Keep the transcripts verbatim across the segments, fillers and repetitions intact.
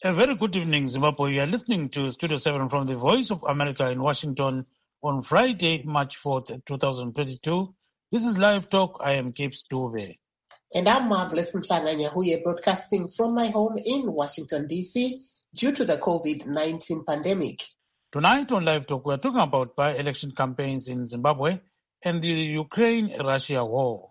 A very good evening, Zimbabwe. You are listening to Studio seven from the Voice of America in Washington on Friday, March fourth, twenty twenty-two. This is Live Talk. I am Cape Stuve. And I'm Marvelous Mhlanga-Nyahuye, broadcasting from my home in Washington, D C, due to the COVID nineteen pandemic. Tonight on Live Talk, we are talking about by-election campaigns in Zimbabwe and the Ukraine-Russia war,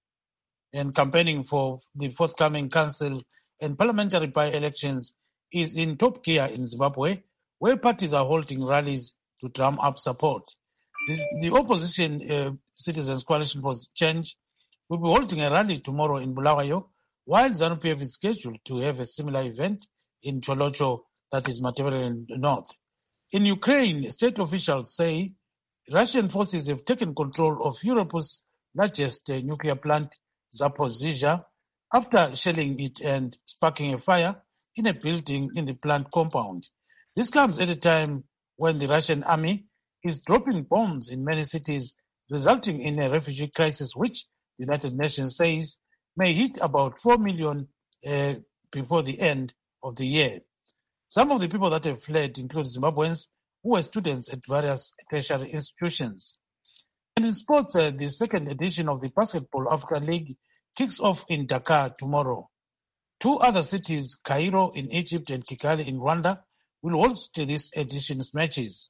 and campaigning for the forthcoming council and parliamentary by-elections is in top gear in Zimbabwe, where parties are holding rallies to drum up support. This, the opposition uh, Citizens Coalition for Change will be holding a rally tomorrow in Bulawayo, while ZANU-P F is scheduled to have a similar event in Cholocho, that is Matabele North. In Ukraine, state officials say Russian forces have taken control of Europe's largest uh, nuclear plant, Zaporizhzhia, after shelling it and sparking a fire in a building in the plant compound. This comes at a time when the Russian army is dropping bombs in many cities, resulting in a refugee crisis which the United Nations says may hit about four million uh, before the end of the year. Some of the people that have fled include Zimbabweans who were students at various tertiary institutions. And in sports, uh, the second edition of the Basketball Africa League kicks off in Dakar tomorrow. Two other cities, Cairo in Egypt and Kigali in Rwanda, will host this edition's matches,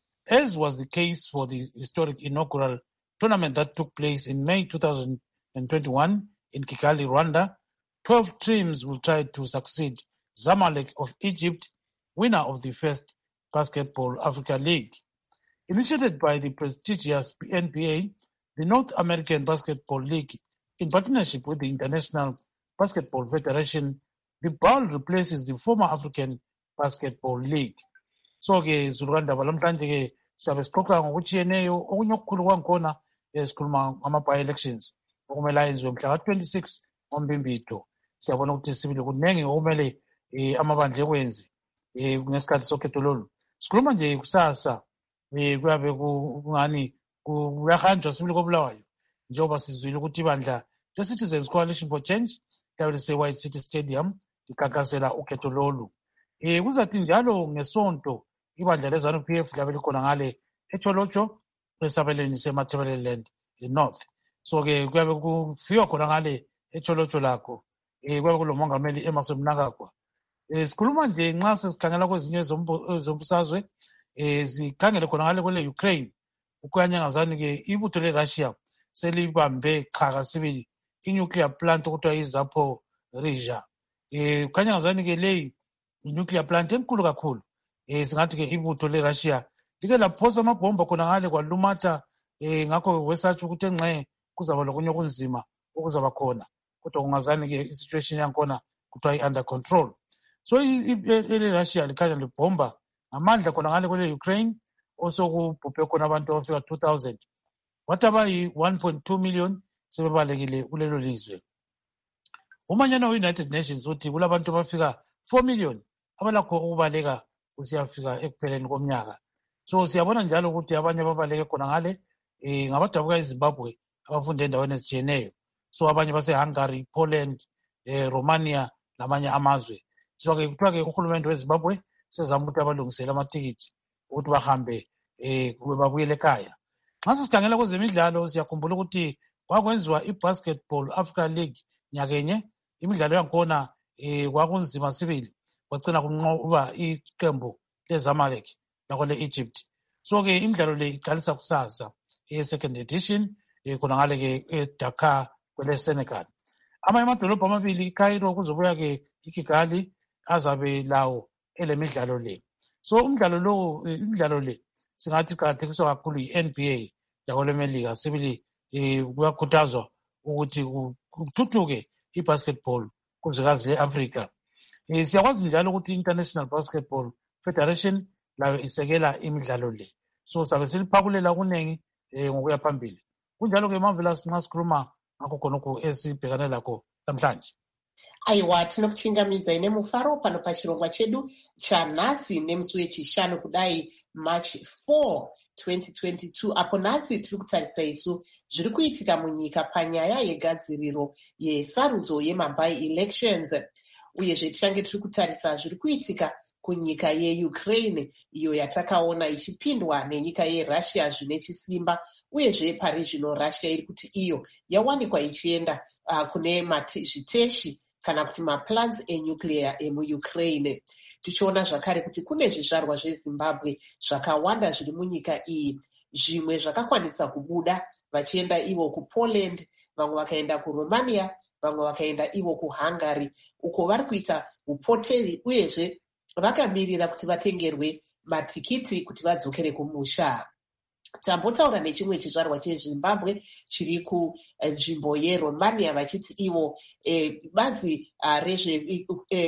as was the case for the historic inaugural tournament that took place in May two thousand twenty-one in Kigali, Rwanda. Twelve teams will try to succeed Zamalek of Egypt, winner of the first Basketball Africa League. Initiated by the prestigious N B A, the North American Basketball League, in partnership with the International Basketball Federation, the B A L replaces the former African Basketball League. So-ke zulukanda balamhlanje-ke siyabe sixoxa ngokutshiyeneyo okunye okukhulu kwangikhona sikhuluma ngama-by-elections okumele ayenziwe mhla ka-twenty-six ngoMbimbitho. Siyabona ukuthi sibili kunengi okumele um amabandla ekwenze um ngesikhathi sokhetho lolu. Sikhuluma nje kusasa um kuyabe kungani kuyahanjwa sibili koBulawayo njengoba sizwile ukuthi ibandla le-Citizens Coalition for Change liyabe lise-White City Stadium likhankasela ukhetho lolu. Um kuzathi njalo ngesonto ibandla le-ZANU-P F liyabe likhona ngale eCholocho esabelweni seMatabeleland North. So-ke kuyabe kufikwa khona ngale eCholocho lakho um kuyabe kulomongameli Emmerson Mnangagwa. Um sikhuluma nje nxa sesikhangela kwezinye ezombusazwe um sikhangele khona ngale kwele Ukraine ukuyanyangazani-ke ibutho le-Russia selibambe chaka sibili i-nuclear plant okuthiwa iZaporizhzhia. Um kukhanyangazani-ke leyi i-nuclear plant enkulu kakhulu. Um singathi-ke ibutho le-Russia like laphosa amabhomba khona ngale kwalumatha, um ngakho wesatsho ukuthi engxe kuzaba lokunye okunzima okuzaba khona, kodwa kungazani-ke i-situation yankhona kuthiwa i-under control. So ele-Russia likhanya libhomba ngamandla khona ngale kwele Ukraine osokubhubhe khona abantu abafika two thousand. Wathi abayi-one point two million sebebalekile kulelo lizwe. Umanyano we-United Nations uthi kulabantu abafika four million abalakho ukubaleka kusiyafika ekupheleni komnyaka. So siyabona njalo ukuthi abanye ababaleke khona ngale um ngabadabuka eZimbabwe abafunde endaweni ezitshiyeneyo. So abanye base-Hungary, Poland, um Romania lamanye amazwe. So-ke kuthiwa-ke uhulumende weZimbabwe sezama ukuthi abalungisele amatikiti ukuthi bahambe um babuyele ekhaya. Nxa sesikhangela kwezemidlalo siyakhumbula ukuthi kwakwenziwa i-Basketball Africa League nyakenye. Imidlalo yankhona um kwakunzima sibili, kwagcina kunqoba iqembu leZamalek lakho le-Egypt. So-ke imidlalo le iqalisa kusasa e-second edition um khona ngale-ke eDakar kwele-Senegal. Amanye amadolobho amabili iCairo kuzobuya-ke iKigali azabe lawo elemidlalo le. So umdlalo lo imidlalo le singathi iqakathekiswa kakhulu yi-N B A yakwemelika sibili um kuyakhuthazwa ukuthi kuthuthuke i-basketball kuzwekazi le-Afrika. Um siyakwazi njalo ukuthi i-International Basketball Federation layo isekela imidlalo le. So sabe siliphakulela kunengi um ngokuya phambili. Kunjalo-ke Marvelous nxa sikhuluma ngakho khonokho esibhekane lakho namhlanje. Aiwa tinokuchingamidzai nemufaro pano pachirongwa chedu chanhasi nemusi wechishanu kudai March fourth twenty twenty-two apo nhasi tiri kutarisa isu zviri kuitika munyika panyaya yegadziriro yesarudzo yemaby elections. uyezve tichange tiri kutarisa zviri kuitika kunyika yeukraine iyo yatakaona ichipindwa nenyika yerussia zvine chisimba, uyezve pari zvino russia iri kuti iyo yawanikwa ichienda uh, kune zviteshi kana kuti maplans enuclear emuukraine. Tichiona zvakare kuti kune zvizvarwa zvezimbabwe zvakawanda zviri munyika iyi, zvimwe zvakakwanisa kubuda vachienda ivo kupoland, vamwe vakaenda kuromania, vamwe vakaenda ivo kuhungary, uko vari kuita upoteri uyezve vakamirira kuti vatengerwe matikiti kuti vadzokere kumusha. Tambotaura nechimwe chizvarwa chezimbabwe chiri kunzvimbo yeromania vachiti ivo e, bazi rezve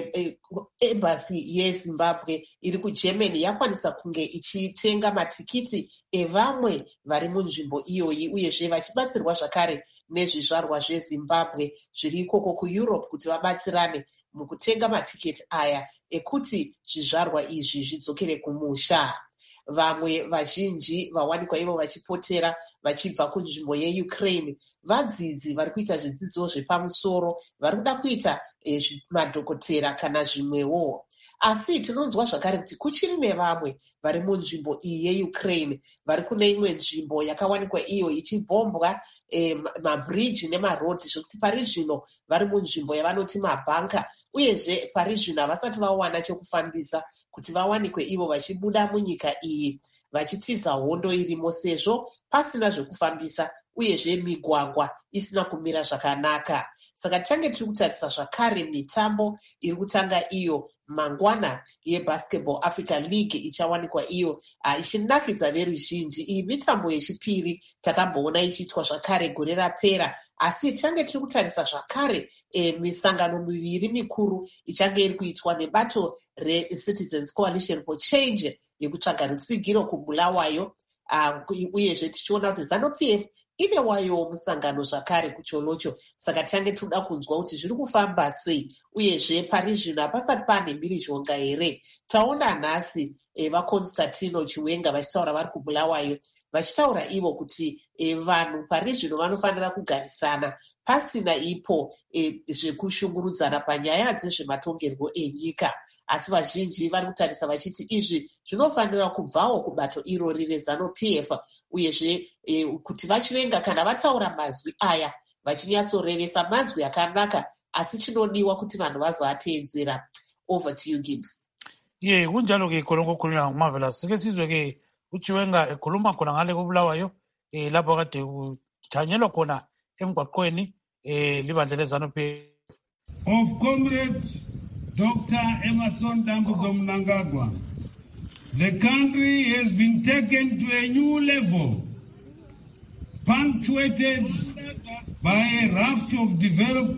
embasi yezimbabwe iri kugermany yakwanisa kunge ichitenga matikiti evamwe vari munzvimbo iyoyi, uyezve vachibatsirwa zvakare nezvizvarwa zvezimbabwe zviri ikoko kueurope kuti vabatsirane mukutenga matiketi aya ekuti zvizvarwa izvi zvidzokere kumusha. Vamwe vazhinji vawanikwa ivo vachipotera vachibva kunzvimbo yeukraine vadzidzi vari kuita zvidzidzo zvepamusoro, vari kuda kuita eh, madhokotera kana zvimwewo. Asi tinonzwa zvakare kuti kuchiri nevamwe vari munzvimbo iyi yeukraine vari kune imwe nzvimbo yakawanikwa iyo ichibhombwa eh, mabridge nemarodhi, zvokuti pari zvino vari munzvimbo yavanoti mabhanka, uyezve pari zvino havasati vawana chekufambisa kuti vawanikwe ivo vachibuda munyika iyi vachitiza hondo irimo sezvo pasina zvekufambisa uyezve migwagwa isina kumira zvakanaka. Saka tichange tiri kutarisa zvakare mitambo iri kutanga iyo mangwana yeBasketball Africa League ichawanikwa iyo uh, ichinakidza veruzhinji. Iyi mitambo yechipiri takamboona ichiitwa zvakare gore rapera, asi tichange tiri kutarisa zvakare eh, misangano miviri mikuru ichange iri kuitwa nebato reCitizens Coalition for Change yekutsvaga rutsigiro kubulawayo, uh, uyezve tichiona kuti ZANU-P F ine wayo musangano zvakare kucholocho. Saka tichange tinoda kunzwa kuti zviri kufamba sei, uyezve pari zvino hapasati pane mhirizhonga here. Taona nhasi e, vaConstantino Chiwenga vachitaura vari kubulawayo, vachitaura ivo kuti e, vanhu pari zvino vanofanira kugarisana pasina ipo e, zvekushungurudzana panyaya dzezvematongerwo enyika. Asi vazhinji vari kutarisa vachiti izvi zvinofanira kubvawo kubato irori reZANU-P F, uyezve e, kuti vachivenga kana vataura mazwi aya vachinyatsorevesa mazwi akanaka, asi chinodiwa kuti vanhu vazoateedzera. Over to you, Gibbs. Ye kunjalo ke khona kukhulunywa nguMarvelous. Sike sizwe ke uChiwenga ekhuluma khona ngale kubulawayo eh lapho kade kuthanyelwa khona emgwaqweni eh libandla leZANU-P F of Comrade Doctor Emmerson Dambudzo Mnangagwa. The country has been taken to a new level, punctuated by a raft of develop,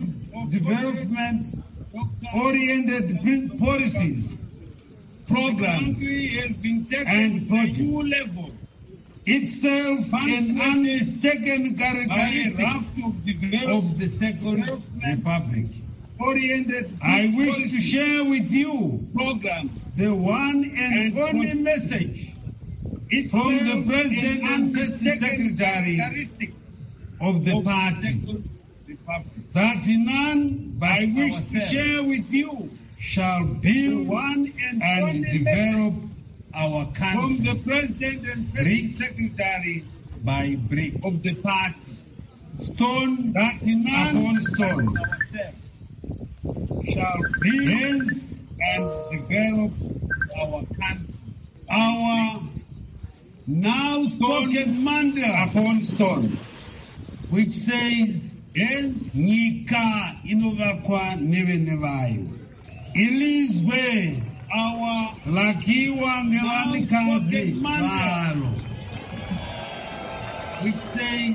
development-oriented policies, programs, and projects. Itself an unmistaken characteristic of the Second Republic. I wish to share with you the one and only message from the President and First Secretary of the party, that none but I wish to share with you shall build one and, and develop our country from the President and First Secretary by brick of the party, stone that none upon stone shall build and develop our country. Our now spoken mantra upon stone, which says, Nyika inovakwa nevene vayo. Ilizwe our lakiwa ngevanikazi varo, which says,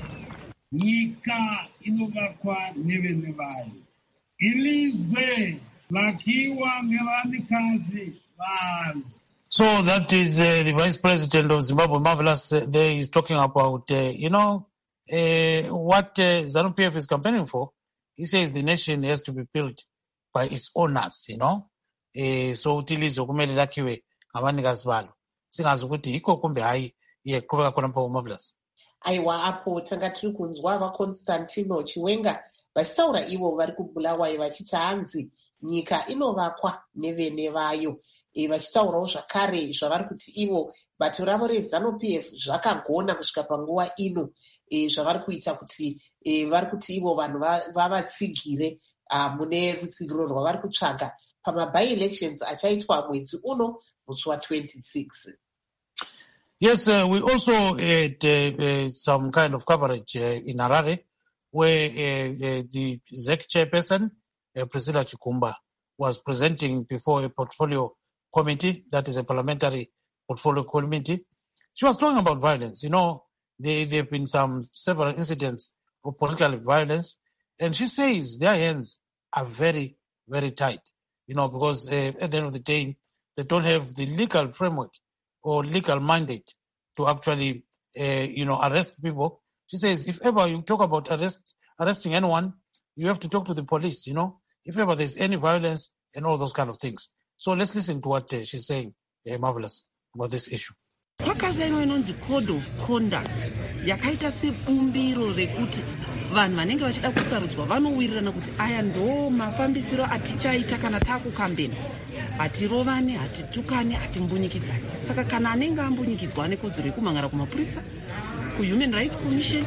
Nyika inovakwa nevene vayo. Ilizwe lakiwa ngevanikazi varo. So that is uh, the Vice President of Zimbabwe, Marvelous, uh, there is talking about, uh, you know, uh, what uh, ZANU-P F is campaigning for. He says the nation has to be built by its owners, you know. Uh, so utilizo kumele lakiwe ngabanikazi balo. Singazi ukuthi iko kumbe hayi iyeqhubeka khona mpo Marvelous. aiwa apo tanga tiri kunzwa vaconstantino chiwenga vachitaura ivo vari kubulawayo vachiti hanzi nyika inovakwa nevene vayo, e, vachitaurawo zvakare zvavari kuti ivo bato ravo reZANU-P F zvakagona kusvika panguva ino, e, zvavari kuita kuti e, vari kuti ivo vanhu vavatsigire uh, mune rutsigiro rwavari kutsvaga pamabi-elections achaitwa mwedzi uno musi wa-twenty-six. Yes, uh, we also had uh, uh, some kind of coverage uh, in Harare where uh, uh, the Z E C chairperson, uh, Priscilla Chikumba, was presenting before a portfolio committee, that is a parliamentary portfolio committee. She was talking about violence. You know, there have been some several incidents of political violence, and she says their hands are very, very tight, you know, because uh, at the end of the day, they don't have the legal framework or legal mandate to actually, uh, you know, arrest people. She says, if ever you talk about arrest, arresting anyone, you have to talk to the police, you know, if ever there's any violence and all those kind of things. So let's listen to what uh, she's saying, uh, Marvelous, about this issue. Kwakazaino inonzi code of conduct yakaita sebumbiro rekuti vanhu vanenge vachida kusarudzwa vanowirirana kuti aya ndo mafambisiro atichaita kana takukambeni, hatirovane, hatitukane, hatimbunyikidzane. Saka kana anenge ambunyikidzwa ane kodzero yekumhangara kumapurisa, kuhuman rights commission,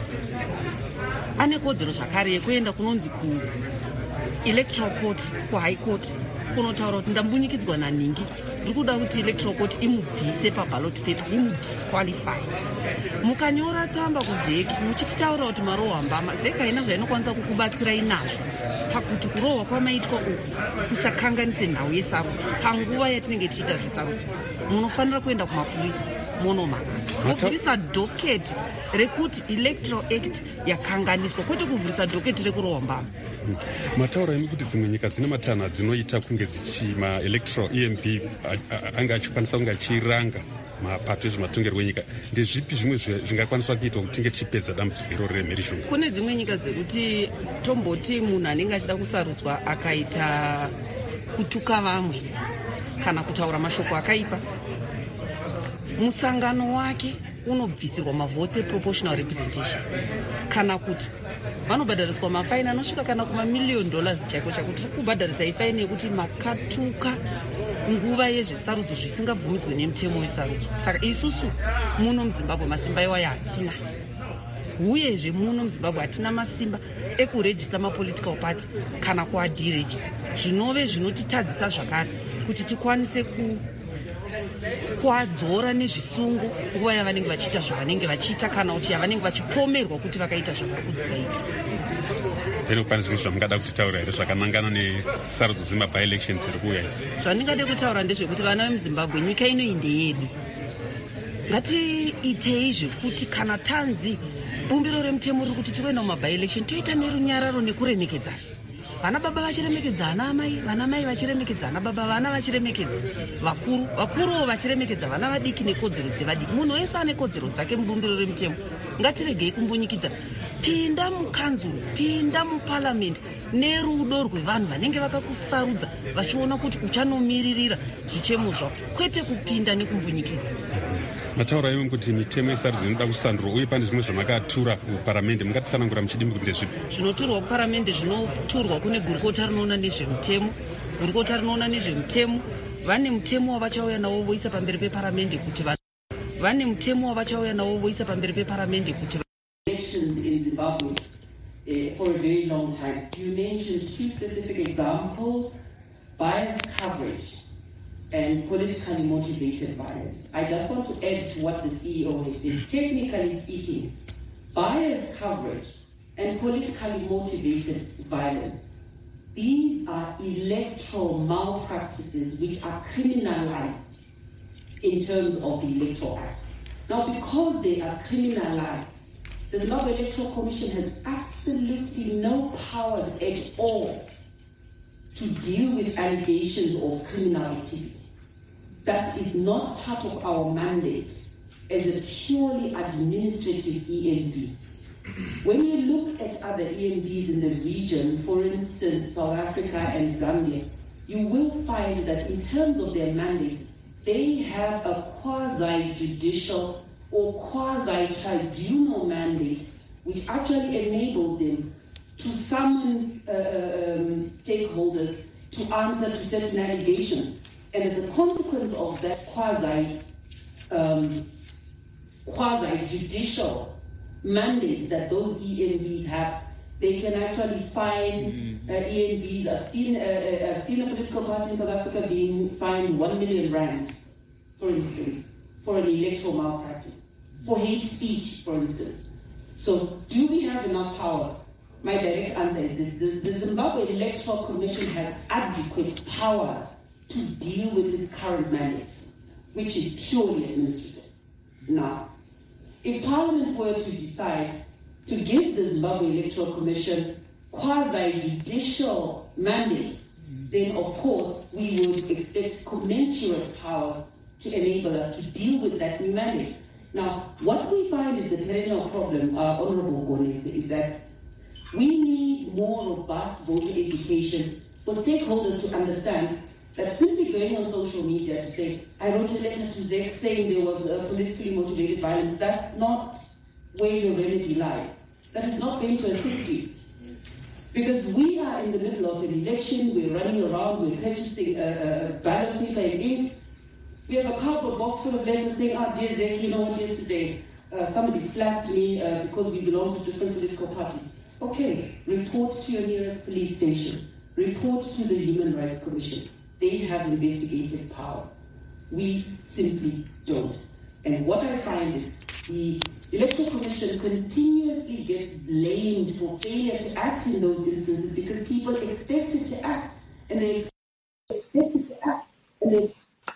ane kodzero zvakare yekuenda kunonzi ku electoral court, kuhigh court, kunotaura kuti ndambunyikidzwa naningi, ndiri kuda kuti electoral court imubvise paballot paper, imudisqualify. Mukanyora tsamba kuzeki muchititaura kuti marohwa mbama, zeki haina zvainokwanisa kukubatsirai nazvo pakuti kurohwa kwamaitwa uku kusakanganise nhau yesarudzo. Panguva yatinenge tichiita zvesarudzo munofanira kuenda kumapurisa monomhanga, mobvisa dhoketi rekuti electoral act yakanganiswa, kwete kuvhurisa dhoketi rekurohwa mbama. Mataura imi kuti dzimwe nyika dzine matana dzinoita kunge dzichima electoral E M P anga achikwanisa kunge achiranga mapato ezvematongerwo enyika, ndezvipi zvimwe zvingakwanisa kuitwa kuti tinge tichipedza dambudziko iroro remherishonga? Kune dzimwe nyika dzekuti tomboti munhu anenge achida kusarudzwa akaita kutuka vamwe kana kutaura mashoko akaipa, musangano wake unobvisirwa mavhotsi proportional representation, kana kuti vanobhadhariswa mafaini anosvika kana kumamiliyoni dollars chaiko chakuti tiri kubhadharisai faini yekuti makatuka nguva yezvesarudzo zvisingabvumidzwe nemutemo wesarudzo. Saka isusu muno muZimbabwe masimba iwayo hatina, uyezve muno muZimbabwe hatina masimba ekurejista mapolitical party kana kuadirejista, zvinove zvinotitadzisa zvakare kuti tikwanise ku kuadzora nezvisungo nguva yavanenge vachiita zvavanenge vachiita kana kuti yavanenge vachipomerwa kuti vakaita zvavari kunzi vaita. Ino pane zvimwe zvamungada kutitaura here zvakanangana nesarudzo dzemabi-elections dziri kuuya idzi? Zvandingade kutaura ndezvekuti vana vemuZimbabwe, nyika ino inde yedu, ngatiitei zvekuti kana tanzi bumbiro remutemo riri kuti tikuenda mumabi-election toita nerunyararo nekuremekedzana. Vana baba vachiremekedza ana amai, vana mai vachiremekedza ana baba, vana vachiremekedza vakuru, vakuruwo vachiremekedza vana vadiki nekodzero dzevadiki. Munhu wese ane kodzero dzake mubumbiro remutemo. Ngatiregei kumbunyikidzana. Pinda mukanzuru, pinda muparliament nerudo rwevanhu vanenge vakakusarudza vachiona kuti uchanomiririra zvichemo zvavo, kwete kupinda nekumbunyikidza. Mataura imi kuti mitemo yesarudzo inoda kusandurwa, uye pane zvimwe zvamakatura kuparamende, mungatitsanangura muchidimbi kuti ndezvipi? Zvinoturwa kuparamende zvinoturwa kune gurukota rinoona nezvemutemo. Gurukota rinoona nezvemutemo vane mutemo wavachauya nawo voisa pamberi peparamende kuti vane mutemo wavachauya nawo voisa pamberi peparamende kuti elections in Zimbabwe uh, for a very long time. You mentioned two specific examples: biased coverage and politically motivated violence. I just want to add to what the C E O has said. Technically speaking, biased coverage and politically motivated violence, these are electoral malpractices which are criminalized in terms of the Electoral Act. Now, because they are criminalized, the Zimbabwe Electoral Commission has absolutely no powers at all to deal with allegations of criminal activity. That is not part of our mandate as a purely administrative E M B. When you look at other E M Bs in the region, for instance, South Africa and Zambia, you will find that in terms of their mandate, they have a quasi-judicial or quasi-tribunal mandate, which actually enables them to summon uh, um, stakeholders to answer to certain allegations. And as a consequence of that quasi, um, quasi-judicial mandate that those E N Bs have, they can actually fine uh, E N Bs. I've seen, uh, uh, I've seen a political party in South Africa being fined one million rand, for instance, for an electoral malpractice, for hate speech, for instance. So, do we have enough power? My direct answer is this: the, the Zimbabwe Electoral Commission has adequate power to deal with its current mandate, which is purely administrative. Now, if Parliament were to decide to give the Zimbabwe Electoral Commission quasi-judicial mandate, then of course we would expect commensurate power to enable us to deal with that new mandate. Now, what we find is the perennial problem, uh, Honorable Gone, is that we need more robust voter education for stakeholders to understand that simply going on social media to say, I wrote a letter to Z E C saying there was a politically motivated violence, that's not where your remedy lies. That is not going to assist you. Because we are in the middle of an election, we're running around, we're purchasing a, a ballot paper and ink. We have a cardboard box full of letters saying, ah, dear Z E C, you know what, yesterday uh, somebody slapped me uh, because we belong to different political parties. Okay, report to your nearest police station. Report to the Human Rights Commission. They have investigative powers. We simply don't. And what I find is the Electoral Commission continuously gets blamed for failure to act in those instances because people expect it to act, and they expect it to act, and they.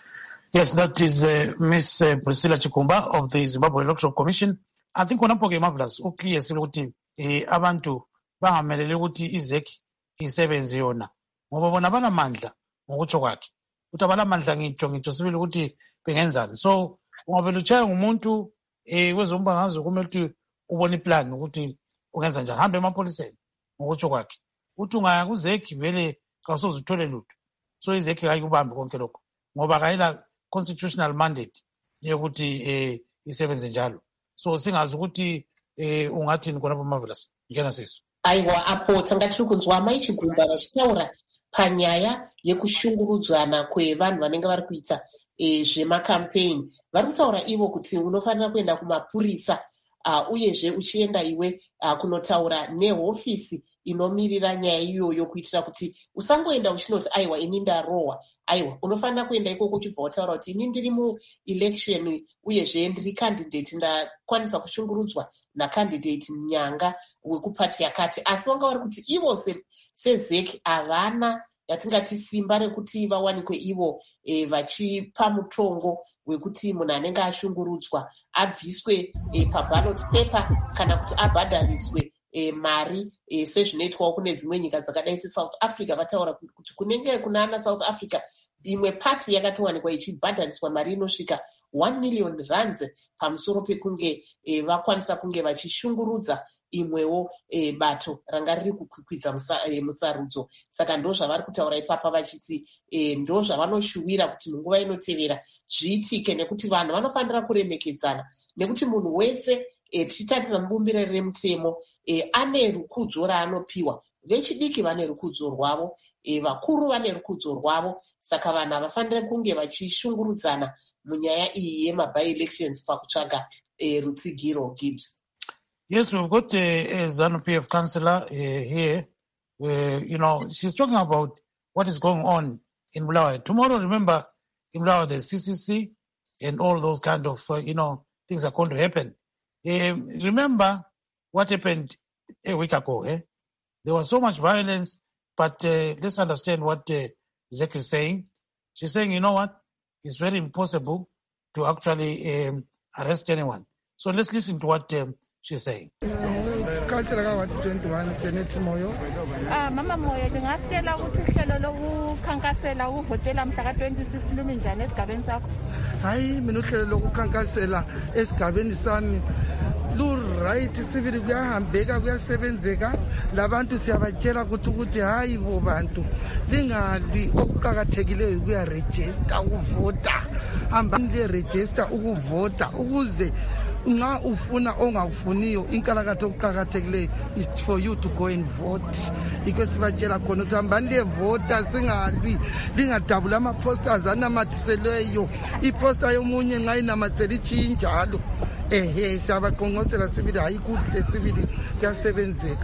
Yes, that is uh, Miss Uh, Priscilla Chikumba of the Zimbabwe Electoral Commission. I think wanapoke marvelous ukliye silukuthi eh abantu bangamelele ukuthi izeki isebenze yona ngoba bona banamandla ngokutsho kwakhe ukuthi abanamandla ngitsho ngitsho sibili ukuthi bengenzani. So ungavela utshaya ngumuntu eh wezombangazwe kumele ukuthi ubone iplan ukuthi ungenza njani, hambe emapholiseni ngokutsho kwakhe uthi ungaya kuzeki vele kawusoze uthole lutho. So izeki ayikubambe konke lokho ngoba kayila constitutional mandate yokuthi eh isebenze njalo. So singazi ukuthi eh ungathini khona Marvelous ngena siso. Aiwa apo tanga tiri kunzwa mai Chigumba vachitaura panyaya yekushungurudzana kwevanhu vanenge vari kuita eh zvemacampaign. Vari kutaura ivo kuti unofanira kuenda kumapurisa uh, uyezve uchienda iwe uh, kunotaura nehofisi inomirira nyaya iyoyo kuitira kuti usangoenda uchinoti aiwa ini ndarohwa. Aiwa unofanira kuenda ikoko uchibva wataura kuti ini ndiri muelection uyezve ndiri candidate ndakwanisa kushungurudzwa nacandidate nyanga wekupati yakati. Asi vanga vari kuti ivo sezeki havana yatingati simba rekuti vawanikwe ivo e, vachipa mutongo wekuti munhu anenge ashungurudzwa abviswe e, paballot paper kana kuti abhadhariswe e, mari e, sezvinoitwawo kune dzimwe nyika dzakadai seSouth Africa. Vataura kuti kunenge kuna ana South Africa imwe pati yakatowanikwa ichibhadhariswa mari inosvika one million rands pamusoro pekunge e, vakwanisa kunge vachishungurudza imwewo e, bato ranga riri kukwikwidza musa, e, musarudzo. Saka ndo zvavari kutaura ipapa vachiti e, ndo zvavanoshuwira kuti munguva inotevera zviitike, nekuti vanhu vanofanira kuremekedzana, nekuti munhu wese e, tichitarisa mubumbiro remutemo e, ane rukudzo raanopiwa. Vechidiki vane rukudzo rwavo, e, vakuru vane rukudzo rwavo. Saka vanhu havafanira kunge vachishungurudzana munyaya iyi yema-by-elections pakutsvaga e, rutsigiro. Gibbs. Yes, we've got a, a ZANU P F councillor uh, here. Uh, you know, she's talking about what is going on in Bulawayo. Tomorrow, remember, in Bulawayo, there's C C C and all those kind of, uh, you know, things are going to happen. Uh, remember what happened a week ago, eh? There was so much violence, but uh, let's understand what uh, Zek is saying. She's saying, you know what? It's very impossible to actually um, arrest anyone. So let's listen to what um, she's saying. Councillor Kawati twenty-one Janet Moyo. Ah mama Moyo ngingasitshela ukuthi uhlelo lokukhankasela uhotela mhla ka twenty-six lumi njani esigabeni sakho? Hayi mina uhlelo lokukhankasela esigabeni sami lu-right sibili kuyahambeka kuyasebenzeka labantu siyabatshela ukuthi ukuthi hayi bo bantu lingalwi okuqakathekileyo kuyarejista ukuvota hambani liyerejista ukuvota ukuze nxa ufuna ongakufuniyo inkalakatha okuqakathekileyo is for you to go and vote iko sibatshela khona ukuthi hambani liyevota singalwi lingadabula ama-posters anamathiseleyo iposta yomunye nxa inamathisele itshinjalo ehe siyabaqonqosela sibili hayi kuhle sibili kuyasebenzeka.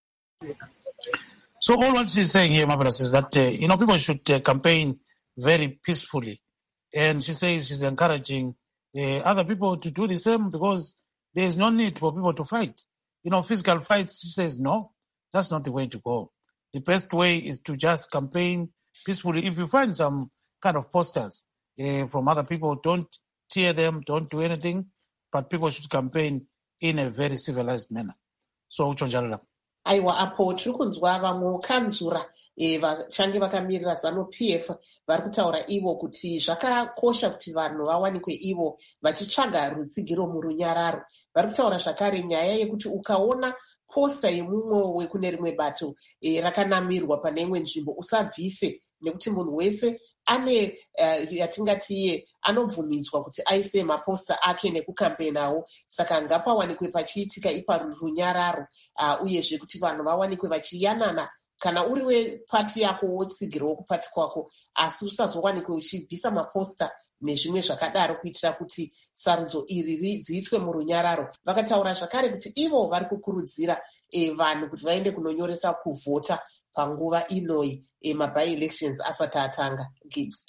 So all what she's saying here, Marvelous, is that, uh, you know, people should uh, campaign very peacefully. And she says she's encouraging uh, other people to do the same because there is no need for people to fight. You know, physical fights, she says, no, that's not the way to go. The best way is to just campaign peacefully. If you find some kind of posters uh, from other people, don't tear them, don't do anything, but people should campaign in a very civilized manner. So, uchonjalala. Aiwa apo tiri kunzwa vamwe kanzura e, vachange vakamirira zanu P F vari kutaura ivo kuti zvakakosha kuti vanhu vawanikwe ivo vachitsvaga rutsigiro murunyararo. Vari kutaura zvakare nyaya yekuti ukaona posta yemumwe wekune rimwe bato e, rakanamirwa pane imwe nzvimbo usabvise nekuti munhu wese ane uh, yatingatiye anobvumidzwa kuti aise maposta ake nekukampenawo saka ngapawanikwe pachiitika iparunyararo uh, uyezve kuti vanhu vawanikwe vachiyanana kana uri wepati yako wotsigirawo kupati kwako asi usazowanikwe uchibvisa maposta nezvimwe zvakadaro kuitira kuti sarudzo iri dziitwe murunyararo. Vakataura zvakare kuti ivo vari kukurudzira e, vanhu kuti vaende kunonyoresa kuvhota panguva inoi e, maby-elections asati atanga. Gibbs.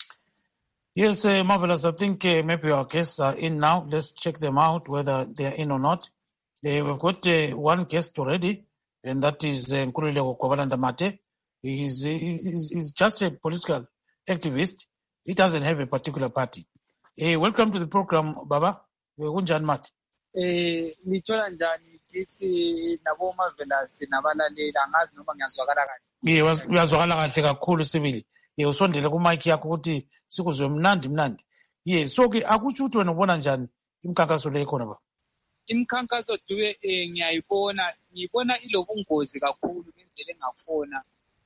Yes, uh, Marvelous. I think uh, maybe our guests are in now. Let's check them out, whether they are in or not. Uh, we've got uh, one guest already, and that is uh, Nkululeko Kwabalandamate. He's, he's, he's just a political activist. He doesn't have a particular party. Uh, welcome to the program, Baba. Kunjani Mati? Eh, nithola njani Gibbs nabo Marvelous nabalaleli angazi noma ngiyazwakala kahle. Yeah, uyazwakala kahle kakhulu sibili. Yeah, usondele ku mic yakho ukuthi sikuzwe mnandi mnandi. Yeah, so ke akutsho ukuthi wena ubona njani imikhankaso le ikhona ba? Imikhankaso duwe eh ngiyayibona, ngibona ilobungozi kakhulu ngendlela engakhona.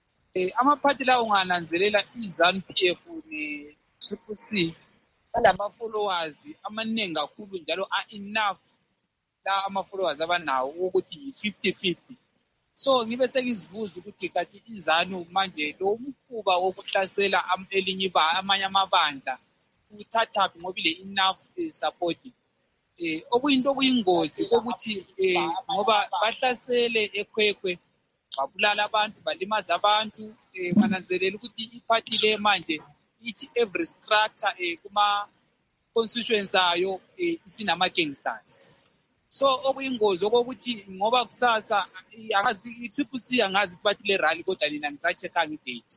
Eh amaphathi lawo ngananzelela iZANU P F ne Triple C alama followers amaningi kakhulu njalo are enough la ama followers abanawo ukuthi fifty fifty. So ngibe sengizibuza ukuthi kathi iZANU manje lo mkhuba wokuhlasela elinye ba amanye amabandla uthatha ngoba ile enough support eh okuyinto okuyingozi ukuthi eh ngoba bahlasele ekhwekhwe babulala abantu balimaza abantu eh bananzelela ukuthi iparty le manje ithi every structure eh kuma constituency ayo eh isinama gangsters. So okuyingozi okokuthi ngoba kusasa angazi i-Triple C angazi bathi le rally kodwa nina ngisacheckanga i-date.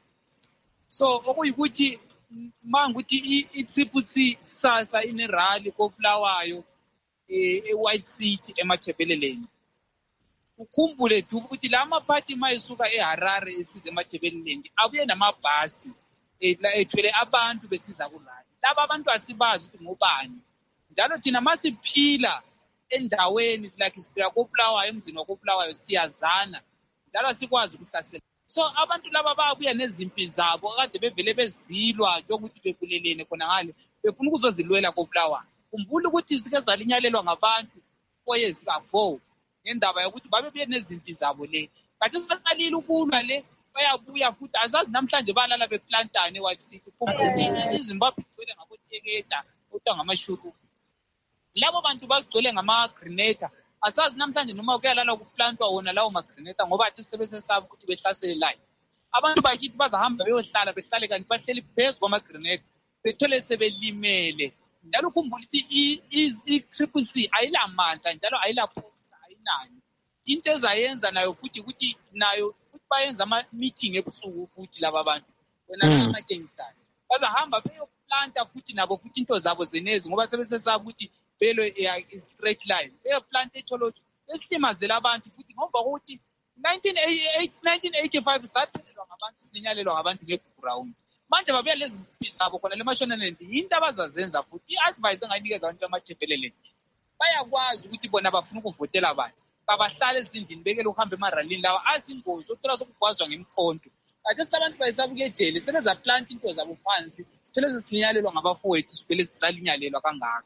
So okuyikuthi manguthi i-Triple C kusasa ine rally koBulawayo e-White City eMathebeleleni. Ukhumbule tu ukuthi la maphathi mayisuka eHarare esize eMathebeleleni abuye namabhasi la ethwele abantu besiza ku rally. Laba abantu asibazi ukuthi ngobani. Njalo thina masiphila endaweni like isiphila koBulawayo emzini wakoBulawayo siyazana njalo sikwazi ukuhlasela. So abantu laba babuya nezimpi zabo kade bevele bezilwa ukuthi bebulelene khona ngale befuna ukuzozilwela koBulawayo. Kumbula ukuthi sike zalinyalelwa ngabantu four years ago ngendaba yokuthi babe buye nezimpi zabo le. Kathi siqalile ukulwa le bayabuya futhi azazi namhlanje balala beplantane eWhite City. Kumbula iZimbabwe igcwele ngabotheketa kodwa ngamashuru. Labo bantu bagcwele ngama-grenada asazi namhlanje noma kuyalala kuplantwa wona lawo ma-grenada ngoba athi sebesesaba ukuthi behlasele live. Abantu bakithi bazahamba beyohlala behlale kanti bahleli phezu kwama-grenada bethole sebelimele. Njalo ukhumbula ukuthi i-Triple C ayilamandla njalo ayilaphosa ayinani. Into ezayenza nayo futhi ukuthi nayo ukuthi bayenza ama-meeting ebusuku futhi laba bantu wena ama-gangsters bazahamba beyoplanta futhi nabo futhi into zabo zenezi ngoba sebesesaba ukuthi belo a straight line beyo plant echolo esilimazela abantu futhi ngoba ukuthi nineteen eighty-five sathelelwa ngabantu silinyalelwa ngabantu ngeground manje babuya lezi zabo khona lemashonalend into abazazenza futhi iadvice engayinikeza abantu bamathebeleleni bayakwazi ukuthi bona bafuna ukuvotela abantu kabahlale ezindlini bekele ukuhamba emaralini lawa azingozi othola sokugwazwa ngemkhonto. Khathesi abantu bayisabuke ejele sebezaplanta into zabo phansi sithole sesinyalelwa ngabafowethu sivele sisalinyalelwa kangaka.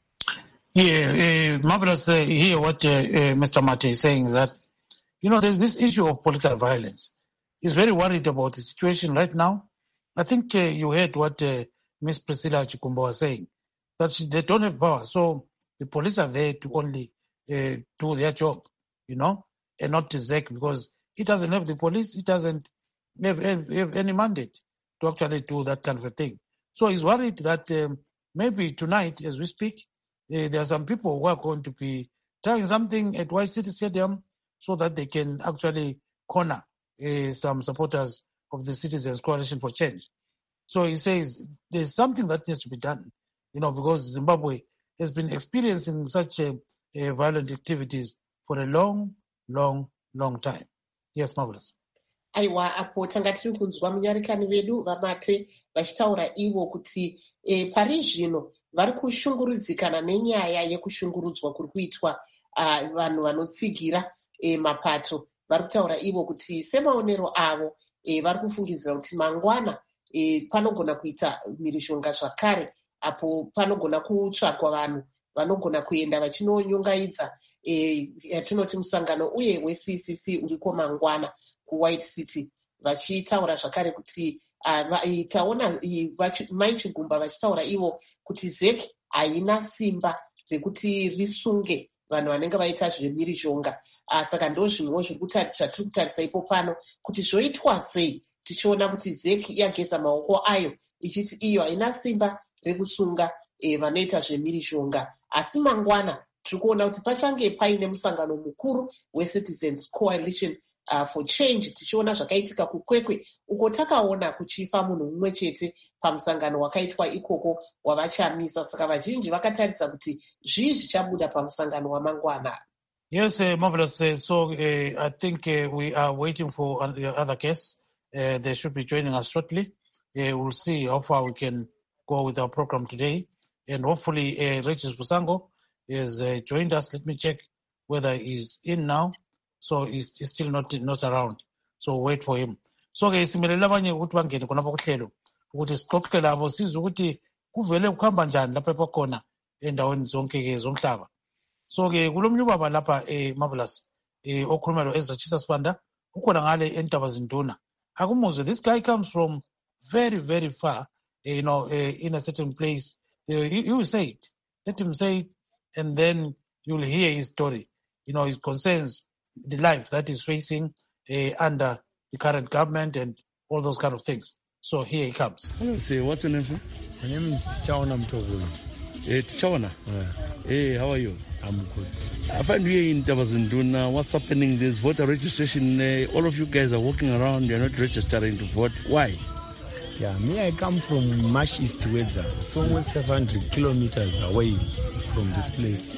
Yeah, uh, marvelous uh, hear what uh, uh, Mister Mate is saying, is that, you know, there's this issue of political violence. He's very worried about the situation right now. I think uh, you heard what uh, Miss Priscilla Chikumba was saying, that she, they don't have power. So the police are there to only uh, do their job, you know, and not to Z E C, because it doesn't have the police, it doesn't have, have, have any mandate to actually do that kind of a thing. So he's worried that um, maybe tonight, as we speak, uh, there are some people who are going to be trying something at White City Stadium so that they can actually corner uh, some supporters of the Citizens Coalition for Change. So he says there's something that needs to be done, you know, because Zimbabwe has been experiencing such uh, uh, violent activities for a long, long, long time. Yes, Marvelous. Aiwa apo tanga tiri kunzwa munyarikani vedu vaMate vachitaura ivo kuti e, pari zvino vari kushungurudzikana nenyaya yekushungurudzwa kuri kuitwa uh, vanhu vanotsigira e, mapato. Vari kutaura ivo kuti semaonero avo e, vari kufungidzira kuti mangwana e, panogona kuita mhirizhonga zvakare apo panogona kutsvagwa vanhu vanogona kuenda vachinonyungaidza e, yatinoti musangano uye we-C C C uriko mangwana kuWhite City vachitaura zvakare kuti uh, taona mai Chigumba vachitaura ivo kuti Z E C haina simba rekuti risunge vanhu vanenge vaita zvemhirizhonga. Uh, saka ndo zvimwewo zvatiri kutarisa ipo pano kuti zvoitwa sei tichiona kuti Z E C yageza maoko ayo ichiti iyo haina simba rekusunga eh, vanoita zvemhirizhonga. Asi mangwana tiri kuona kuti pachange paine musangano mukuru we-Citizens Coalition Uh, for Change tichiona zvakaitika kukwekwe uko takaona kuchifa munhu mumwe chete pamusangano wakaitwa ikoko wavachamisa. Saka vazhinji vakatarisa kuti zvii zvichabuda pamusangano wamangwana. Yes, uh, Marvelous. Uh, so uh, I think uh, we are waiting for the other case. Uh, they should be joining us shortly. Uh, we'll see how far we can go with our program today. And hopefully uh, Regis Busango has uh, joined us. Let me check whether he's in now. So he's, he's still not not around. So wait for him. So ke simelela abanye ukuthi bangene khonapha kuhlelo ukuthi siqoqele labo sizwe ukuthi kuvele kuhamba njani lapha ekhona endaweni zonke ke zomhlaba. So ke kulomnye ubaba lapha eh Marvelous eh okhuluma lo Ezra Chisa Sibanda ukhona ngale entaba zinduna. Akumuzwe, this guy comes from very very far, eh, you know, eh, in a certain place. Eh, he, he will say it. Let him say it, and then you'll hear his story. You know, his concerns, the life that is facing uh, under the current government and all those kind of things. So here he comes. Hello, say, what's your name, sir? My name is Tichaona Mtogo. Hey, Tichaona? Yeah. Hey, how are you? I'm good. I find you here in Tabazinduna. What's happening? There's voter registration. Uh, all of you guys are walking around. You're not registering to vote. Why? Yeah, me, I come from Mash East Wedza. It's almost seven hundred kilometers away from this place.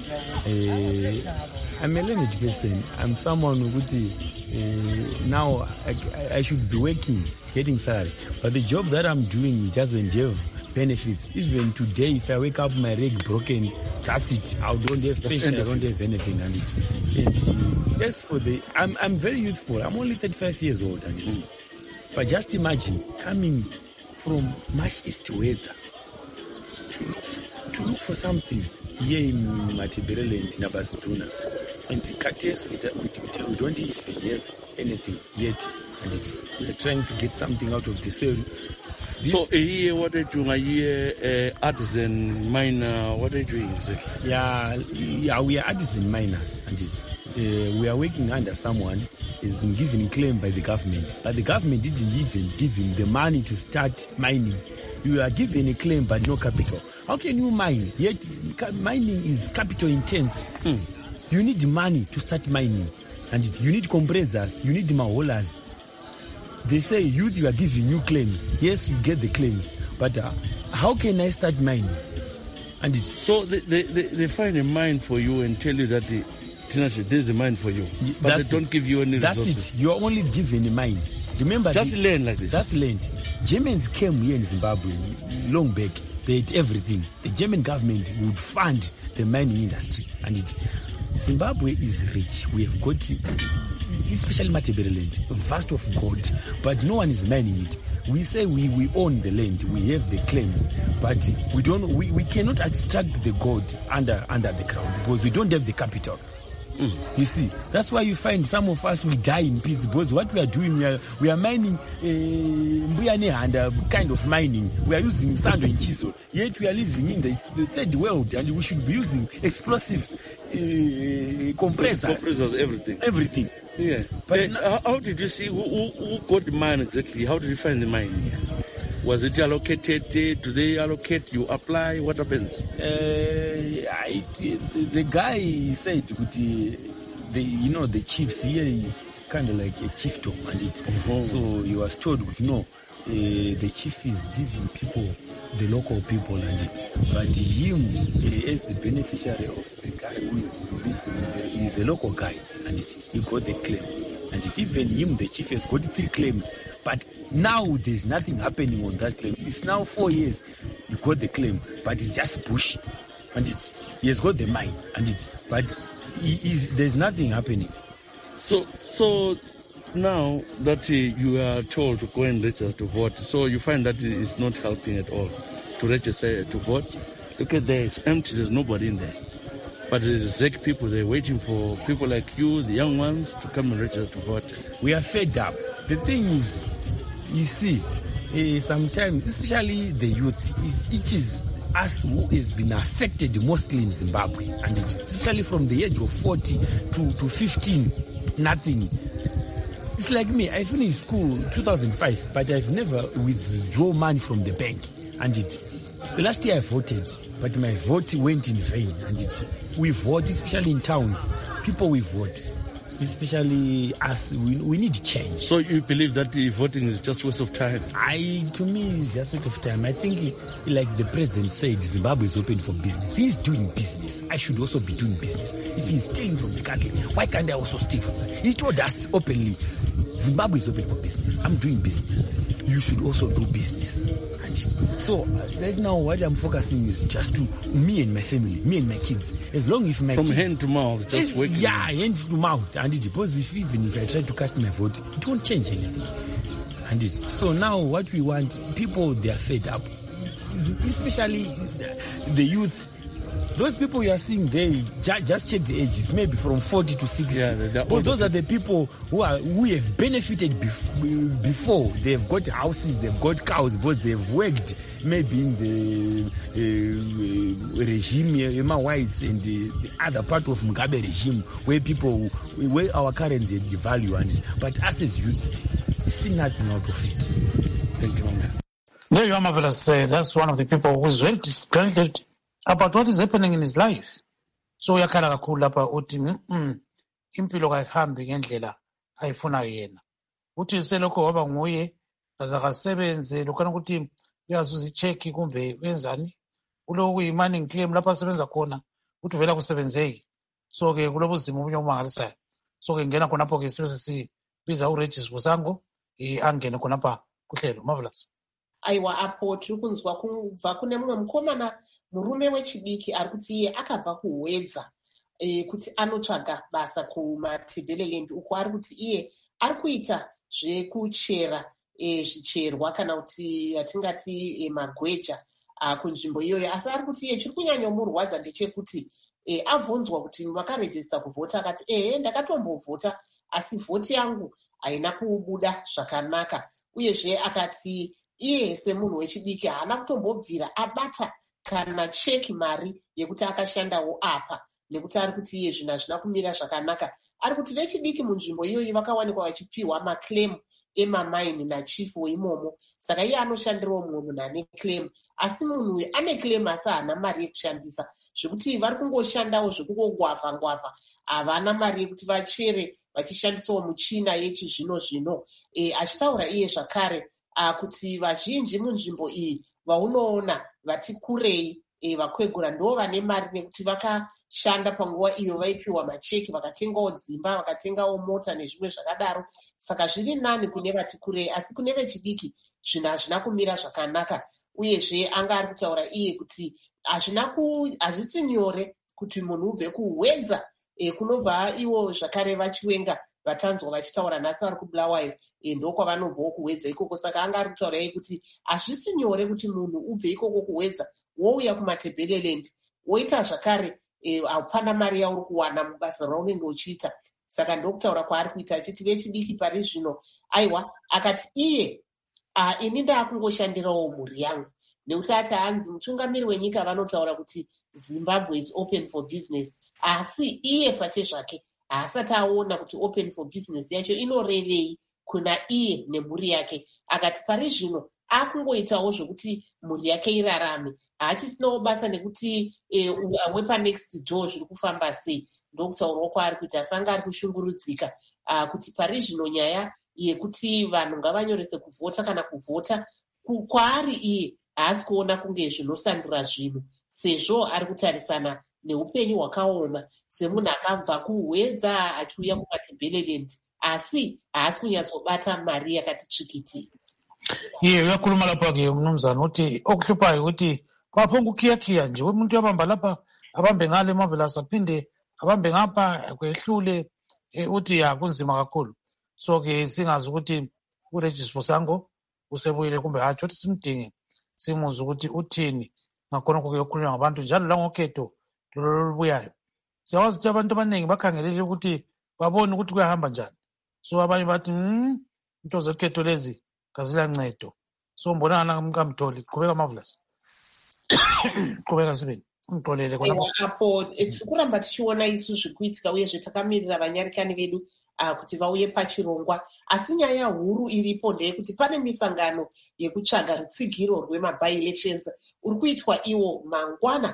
Uh, I'm a learned person. I'm someone who uh, now I, I should be working, getting salary. But the job that I'm doing doesn't have benefits. Even today, if I wake up, my leg broken, that's it. I don't have pension, I don't have anything. And it. And as for the, I'm I'm very youthful. I'm only thirty-five years old. And it. But just imagine coming from Mash East Wedza to look, to look for something here in Matibirele and Tabazinduna. And Kates, we, we, we don't even have anything yet. And it, we're trying to get something out of the sale. This, so here, what are you doing? Are you uh, artisan, miner? What are you doing exactly? Yeah, yeah, we are artisan miners. And it, uh, we are working under someone who's been given a claim by the government. But the government didn't even give him the money to start mining. You are given a claim but no capital. How can you mine? Yet mining is capital intense. Hmm. You need money to start mining. And it, you need compressors, you need maholas. They say, youth, you are giving you claims. Yes, you get the claims. But uh, how can I start mining? And it, so they, they, they find a mine for you and tell you that the, there's a mine for you. But they don't it. give you any that's resources. That's it. You're only given a mine. Remember, just the, land like this. That's land. Germans came here in Zimbabwe long back. they had everything. The German government would fund the mining industry. And it, Zimbabwe is rich. We have got, especially Matabeleland, vast of gold, but no one is mining it. We say we, we own the land, we have the claims, but we don't. We, we cannot extract the gold under under the ground because we don't have the capital. Mm. You see, that's why you find some of us we die in peace because what we are doing, we are we are mining, uh, kind of mining. We are using sand and chisel. Yet we are living in the, the third world, and we should be using explosives, uh, compressors, compressors, everything, everything. Yeah, but uh, how did you see who, who, who got the mine exactly? How did you find the mine? Was it allocated? Do they allocate? You apply? What happens? Uh, I, the guy said, the you know the chiefs here is kind of like a chiefdom, and it. Mm-hmm. So he was told, you know, uh, the chief is giving people, the local people, and it. But him uh, as the beneficiary of the guy who is living there, he is a local guy, and it, he got the claim. And it, even him, the chief, has got three claims. But now there's nothing happening on that claim. It's now four years he got the claim, but it's just bush. And it, he has got the mine, and it, but he is, there's nothing happening. So, so now that uh, you are told to go and register to vote, so you find that it's not helping at all to register to vote. Look at there, it's empty. There's nobody in there. But there's Z E C people, they're waiting for people like you, the young ones, to come and register to vote. We are fed up. The thing is, you see, uh, sometimes, especially the youth, it, it is us who has been affected mostly in Zimbabwe. And it, especially from the age of forty to, to fifteen, nothing. It's like me, I finished school two thousand five, but I've never withdrawn money from the bank. And it, the last year I voted, but my vote went in vain. And it, we vote, especially in towns. People we vote, especially us, we, we need change. So you believe that the voting is just waste of time? I, to me, it's just waste of time. I think, like the president said, Zimbabwe is open for business. He's doing business. I should also be doing business. If he's staying from the country, why can't I also stay from there? He told us openly, Zimbabwe is open for business. I'm doing business. You should also do business. So right now what I'm focusing is just to me and my family, me and my kids. As long as my From kids, hand to mouth, just working. Yeah, hand to mouth. And it, because if, even if I try to cast my vote, it won't change anything. And it, so now what we want, people, they are fed up. Especially the youth. Those people you are seeing, they just check the ages, maybe from forty to sixty. Yeah, they're but those are the people who are who have benefited bef- before. They've got houses, they've got cows, but they've worked maybe in the uh, uh, regime, Emma Wise, and the, the other part of Mugabe regime, where people, where our currency had the value on it. But us as youth, we see nothing out of it. Thank you, Mama. There you are, Marvelous. Uh, that's one of the people who is very disgruntled about what is happening in his life. So uyakhala kakhulu lapha uthi mm impilo kayihambi ngendlela ayifuna yena. Uthi selokho waba nguye kaze akasebenze lokhana ukuthi uyazuza icheck kumbe wenzani ulo kuyimani claim lapha asebenza khona uthi vela kusebenzeki. So ke kulobuzima obunye omangalisayo. So ke ngena khonapho ke sibe sisibiza uRegis Vusango angene khonapha kuhlelo. Marvelous. Aiwa apo tiri kunzwa kubva kune mumwe mukomana murume wechidiki ari kuti iye akabva kuhwedza e, kuti anotsvaga basa kuMatabeleland uko ari kuti iye ari kuita zvekuchera e, zvicherwa kana kuti atingati e, magweja kunzvimbo iyoyo, asi ari kuti iye chiri kunyanyomurwadza ndechekuti e, avhunzwa kuti makarejista kuvhota akati ehe ndakatombovhota asi vhoti yangu haina kubuda zvakanaka, uyezve akati iye semunhu wechidiki haana kutombobvira abata kana cheki mari yekuti akashandawo apa, nekuti ari kuti iye zvinhu hazvina kumira zvakanaka. Ari kuti vechidiki munzvimbo iyoyi vakawanikwa vachipiwa maclaim emamaini nachifu weimomo, saka iye anoshandirawo mumwe munhu ane claim, asi munhu uyu ane claim asi haana mari yekushandisa, zvekuti vari kungoshandawo zvekungogwavha ngwavha, havana mari yekuti vachere vachishandisawo muchina yechizvino zvino. E, achitaura iye zvakare kuti vazhinji munzvimbo iyi vaunoona vati kurei e, vakwegura ndo vane mari nekuti vakashanda panguva iyo vaipiwa macheki, vakatengawo dzimba, vakatengawo mota nezvimwe zvakadaro. Saka zviri nani kune vati kurei, asi kune vechidiki zvinhu hazvina kumira zvakanaka. uyezve anga ari kutaura iye kuti hazvina hazvisi nyore kuti munhu ubve kuhwedza e, kunobva ivo zvakare vachiwenga vatanzwa vachitaura nhasi vari kubulawayo e, ndokwavanobvawo kuhwedza ikoko. Saka anga ari kutaura iye kuti hazvisi nyore kuti munhu ubve ikoko kuhwedza wouya kumatebheleland woita zvakare hapana e, mari yauri kuwana mubasa raunenge uchiita. Saka ndokutaura kwaari kuita achiti vechidiki pari zvino aiwa akati iye uh, ini ndaakungoshandirawo mhuri yangu nekuti ati hanzi mutungamiri wenyika vanotaura kuti Zimbabwe is open for business, asi iye pache zvake haasati aona kuti open for business yacho inorevei kuna iye nemhuri yake. Akati pari zvino akungoitawo zvokuti mhuri yake irarame, haachisinawo basa nekuti eh, wepa next door zviri kufamba sei. Ndokutaurawo kwaari kuita asanga ari kushungurudzika uh, kuti pari zvino nyaya yekuti vanhu ngavanyorese kuvhota kana kuvhota kwaari iye haasi kuona kunge zvinosandura zvinhu, sezvo ari kutarisana neupenyu hwakaoma semunhu akabva kuhwedza achiuya kumatebheleland, asi haasi kunyatsobata mari yakati tsvikiti. iye uyakhuluma lapha-ke mnumzana ukuthi okuhluphayo ukuthi kwaphongukiyakiya nje umuntu uyabamba lapha abambe ngale marvelous aphinde abambe ngapha kwehlule eh, uthi ya kunzima kakhulu. So-ke singazi ukuthi uRegis Vusango usebuyile kumbe hatshi, ukuthi simdinge simuzwe ukuthi uthini ngakhona kuyokhulunywa ngabantu njalo langokhetho lolo lubuyayo. Siyawazi ukuthi abantu abaningi bakhangelele ukuthi babone ukuthi kuyahamba njani, so abanye bathi mm, into zekhetho lezi kazilancedo. So mbonana ngamtholi qhubeka Marvelous. Qhubeka Sibeni umxolele khona apo tikuramba tichiona isu zvikuitika uyezve takamirira vanyarikani vedu uh, kuti vauye pachirongwa, asi nyaya huru iripo ndeyekuti pane misangano yekutsvaga rutsigiro rwema-by-elections uri kuitwa iwo mangwana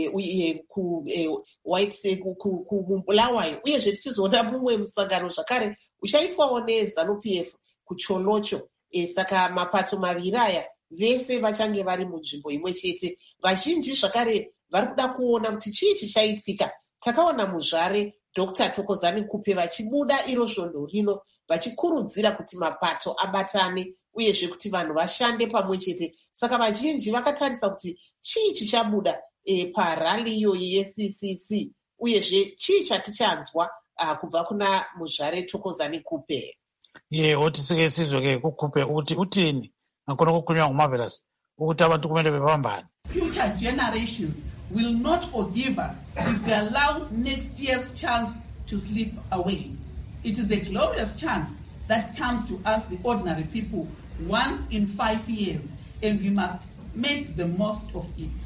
kumubulawayo, uyezve tichizoona mumwe musangano zvakare uchaitwawo neZANU P F kucholocho. E, saka mapato maviri aya vese vachange vari munzvimbo imwe chete. Vazhinji zvakare vari kuda kuona kuti chii chichaitika. Takaona muzvare Doctor Thokozani Kupe vachibuda iro svondo rino vachikurudzira kuti mapato abatane uyezve kuti vanhu vashande pamwe chete. Saka vazhinji vakatarisa kuti chii chichabuda e, parali iyoyi ye-C C C uyezve chii chatichanzwa uh, kubva kuna muzvare Thokozani Kupe. ye oti sike sizwe-ke kuKupe ukuthi uthini ngakhona kukhulunywa nguMarvelous ukuthi abantu kumele bebambane. Future generations will not forgive us if we allow next year's chance to slip away. It is a glorious chance that comes to us, the ordinary people, once in five years, and we must make the most of it.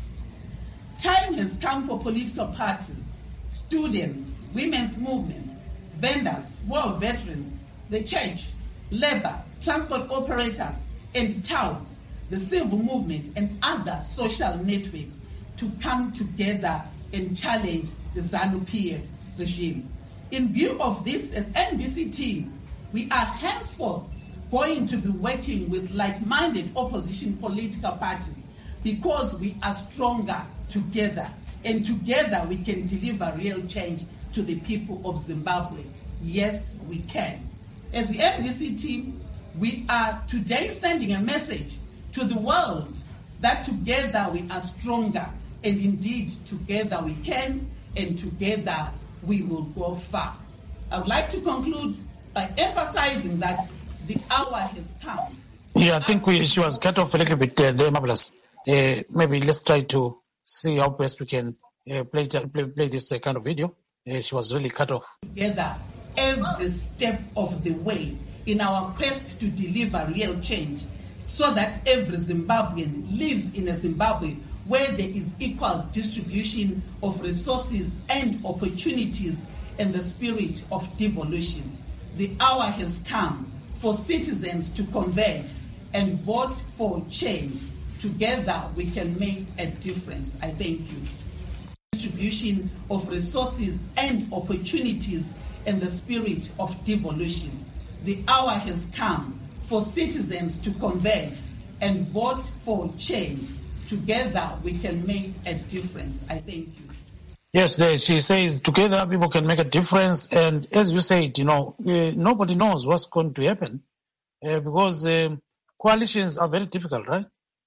Time has come for political parties, students, women's movements, vendors, war veterans, the church, labor, transport operators, and towns, the civil movement, and other social networks to come together and challenge the ZANU P F regime. In view of this, as N D C team, we are henceforth going to be working with like-minded opposition political parties because we are stronger together, and together we can deliver real change to the people of Zimbabwe. Yes, we can. As the N D C team, we are today sending a message to the world that together we are stronger, and indeed together we can, and together we will go far. I would like to conclude by emphasizing that the hour has come. Yeah, I think we, she was cut off a little bit uh, there, Marvelous. Uh, maybe let's try to see how best we can uh, play, play, play this uh, kind of video. Uh, she was really cut off. Together, every step of the way in our quest to deliver real change so that every Zimbabwean lives in a Zimbabwe where there is equal distribution of resources and opportunities and the spirit of devolution. The hour has come for citizens to converge and vote for change. Together we can make a difference. I thank you. Distribution of resources and opportunities and the spirit of devolution. The hour has come for citizens to converge and vote for change. Together we can make a difference. I thank you. Yes, there, she says together people can make a difference. And as you said, you know, uh, nobody knows what's going to happen uh, because uh, coalitions are very difficult, right?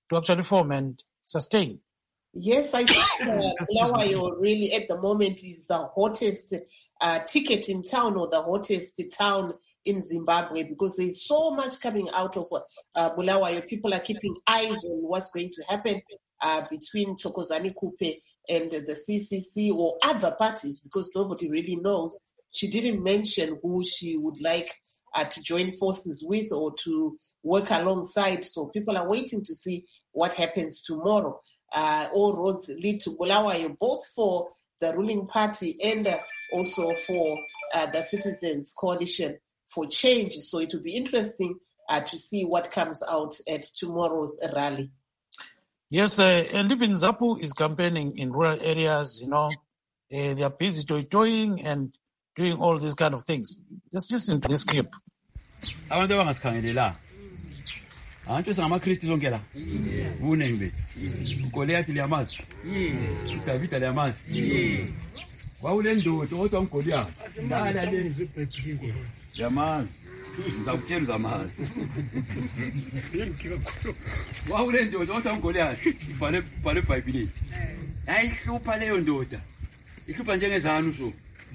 to actually form and sustain. Yes, I think uh, Bulawayo really at the moment is the hottest uh, ticket in town, or the hottest town in Zimbabwe, because there's so much coming out of uh, Bulawayo. People are keeping eyes on what's going to happen uh, between Thokozani Kupe and the C C C or other parties, because nobody really knows. She didn't mention who she would like uh, to join forces with or to work alongside. So people are waiting to see what happens tomorrow. Uh, all roads lead to Bulawayo, both for the ruling party and uh, also for uh, the Citizens Coalition for Change. So it will be interesting uh, to see what comes out at tomorrow's rally. Yes, uh, and even ZAPU is campaigning in rural areas, you know. Uh, they are busy toy-toying and doing all these kind of things. Let's listen to this clip. Abantu abangasikhangelela abantu singamaKristu sonke la ubuningi bethu uGoliath liyamazi uDavid liyamazi wawule ndoda kodwa uGoliath ndala le yamazi ngizakutshela uzamazi wawule ndoda kodwa uGoliath bhale bhale eBhayibhelini ayihlupha leyo ndoda ihlupha njengezanu so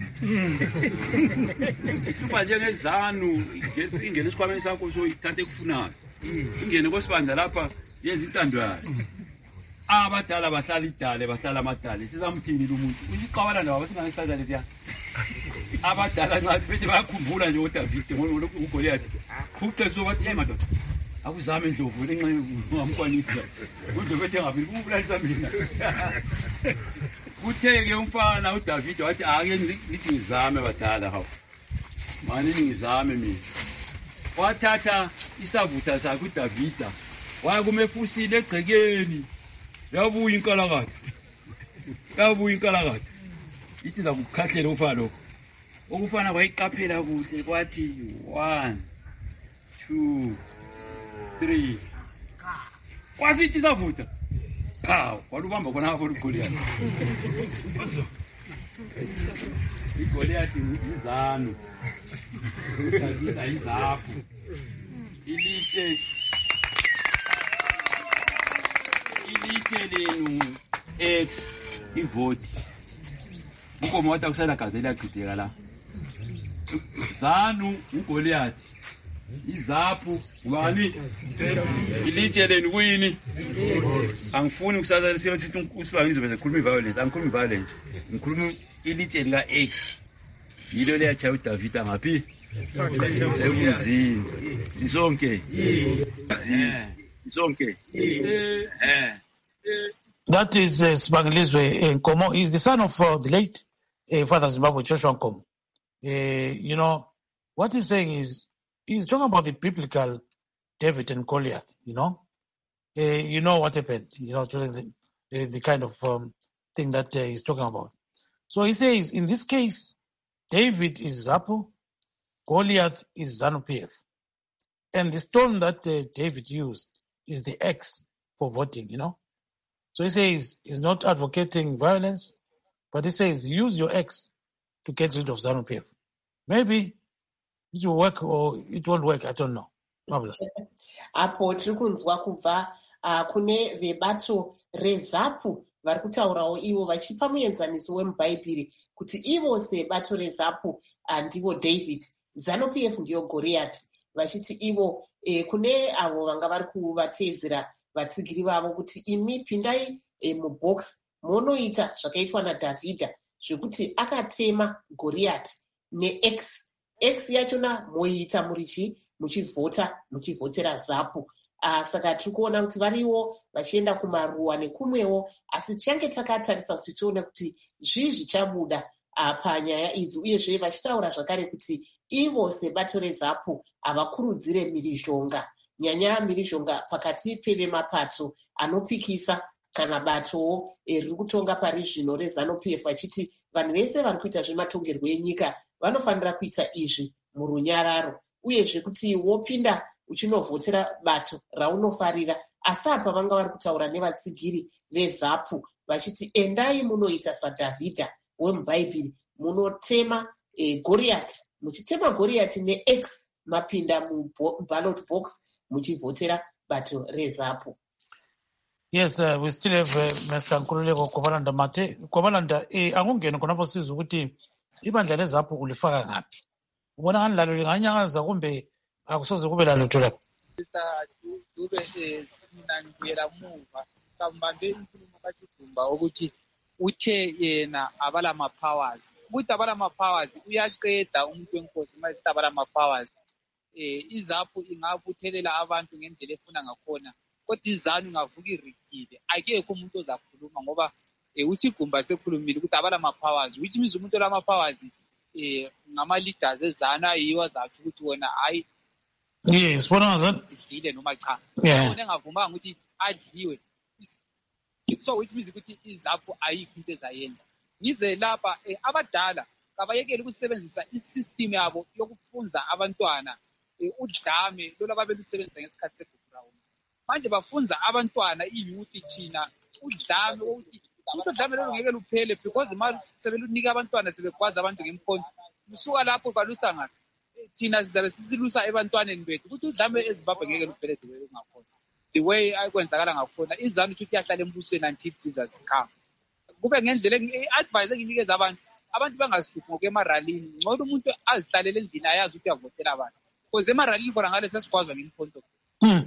ihlupha njengezanu ingene esikhwameni sakho so ithathe kufunayo ingene kwesibandla lapha yenza intando yayo abadala bahlala idale bahlala amadale sizamthini lo muntu uyiqabala nawo singanisithatha lesiya abadala nxa bethi bayakhumbula nje uDavid ngoba uGoliath kuqeso bathi hey madoda akuzame indlovu lenxa ungamkwanipha indlovu ethe ngaphi ukubulalisa mina kutheke umfana uDavid wathi ake ngithi ngizame badala hawo manje ngizame mina wathatha isavutha sakhe uDavida waya kumefusile egcekeni yabuya inkalakatha yabuya inkalakatha ithi zakukhahlela ufana lokho okufana kwayiqaphela kuhle kwathi one two three kwasithi isavutha cha walubamba khona hapo uGoliath iGoliath izanu Davida izapho ilitshe ilitshe lenu X ivote ukomo wathi akusala gazela yaqhideka la zanu uGoliath izapho ubani ilitshe lenu kuyini angifuni kusasa sithi usibani ngizobe ekhuluma violence angikhulumi violence ngikhuluma ilitshe lika X yilo leyachaya uDavid ngaphi ekuzini sisonke sisonke eh That is uh, Sibangilizwe Nkomo. He's the son of uh, the late uh, Father Zimbabwe Joshua Nkomo. Uh, you know, what he's saying is, he's talking about the biblical David and Goliath, you know. Uh, you know what happened, you know, the, the, the kind of um, thing that uh, he's talking about. So he says, in this case, David is ZAPU, Goliath is ZANU-P F. And the stone that uh, David used is the X for voting, you know. So he says he's not advocating violence, but he says use your X to get rid of ZANU-P F. Maybe it will work or it won't work, I don't know. Marvelous. Apo tiri kunzwa kubva uh, kune vebato reZAPU vari kutaurawo ivo vachipa muenzaniso wemubhaibheri kuti ivo sebato reZAPU uh, ndivo David, ZANU-P F ndiyo Goliath, vachiti ivo eh, kune avo vanga vari kuvateedzera vatsigiri vavo kuti imi pindai eh, mubox monoita zvakaitwa naDhavhidha zvekuti akatema Goliath neX. X yachona moiita murichi muchivhota muchivhotera ZAPU. Uh, saka tiri kuona kuti variwo vachienda kumaruwa nekumwewo, asi tichange takatarisa kuti tione kuti zvii zvichabuda uh, panyaya idzi, uyezve vachitaura zvakare kuti ivo sebato reZAPU havakurudzire mhirizhonga, nyanya mhirizhonga pakati pevemapato anopikisa kana batowo riri kutonga pari zvino reZANU-P F, vachiti vanhu vese vari kuita zvematongerwo enyika vanofanira kuita izvi murunyararo, uyezve kuti wopinda uchinovhotera bato raunofarira. Asi apa vanga vari kutaura nevatsigiri veZAPU vachiti endai munoita saDhavhidha wemubhaibheri, munotema eh, Goliath, muchitema Goliath neX mapinda muballot box muchivhotera bato reZAPU. Yes, uh, we still have uh, Mister Nkululeko Kobalanda Mate. Kobalanda, eh, angungena khonapho sizwe ukuthi ibandla lezapho ulifaka ngaphi. Ubona ngani lalo linganyakaza kumbe akusoze kube lalutho lapho? Mister Dube mina ngiyela muva kambambe inkulumo kaChidumba ukuthi uthe yena abala ama powers. Ukuthi abala ama powers uyaqeda umuntu wenkosi mase abala ama powers. Eh izapho ingabuthelela abantu ngendlela efuna ngakhona. Kodwa izanu ngavuka irikile akekho umuntu ozakhuluma ngoba eh uthi Gumba sekhulumile ukuthi abala ama powers which means umuntu olama powers eh ngama leaders ezana yiwa zathi ukuthi wona hayi yes bona ngazani sidlile noma cha yeah wona engavumanga ukuthi adliwe so which means ukuthi izapho ayikho into ezayenza ngize lapha eh, abadala kabayekele ukusebenzisa isystem yabo yokufunza abantwana eh, udlame lo lababe lusebenzisa ngesikhathi seground manje bafunza abantwana iyouth thina udlame ukuthi udlame lo ngeke luphele because manje sebelunika abantwana sebekwazi abantu ngemkhonto usuka lapho balusa ngathi thina sizabe sisilusa ebantwaneni bethu ukuthi udlame eZimbabwe ngeke luphele the way ngakhona the way ayikwenzakala ngakhona izanu ukuthi yahlala embusweni until Jesus come kube ngendlela advice enginikeza abantu abantu bangazihluphi ngokwemaralini ngcono umuntu azihlalele endlini ayazi ukuthi uyavotela abantu because emaralini bona ngale sesikwazi ngemkhonto mm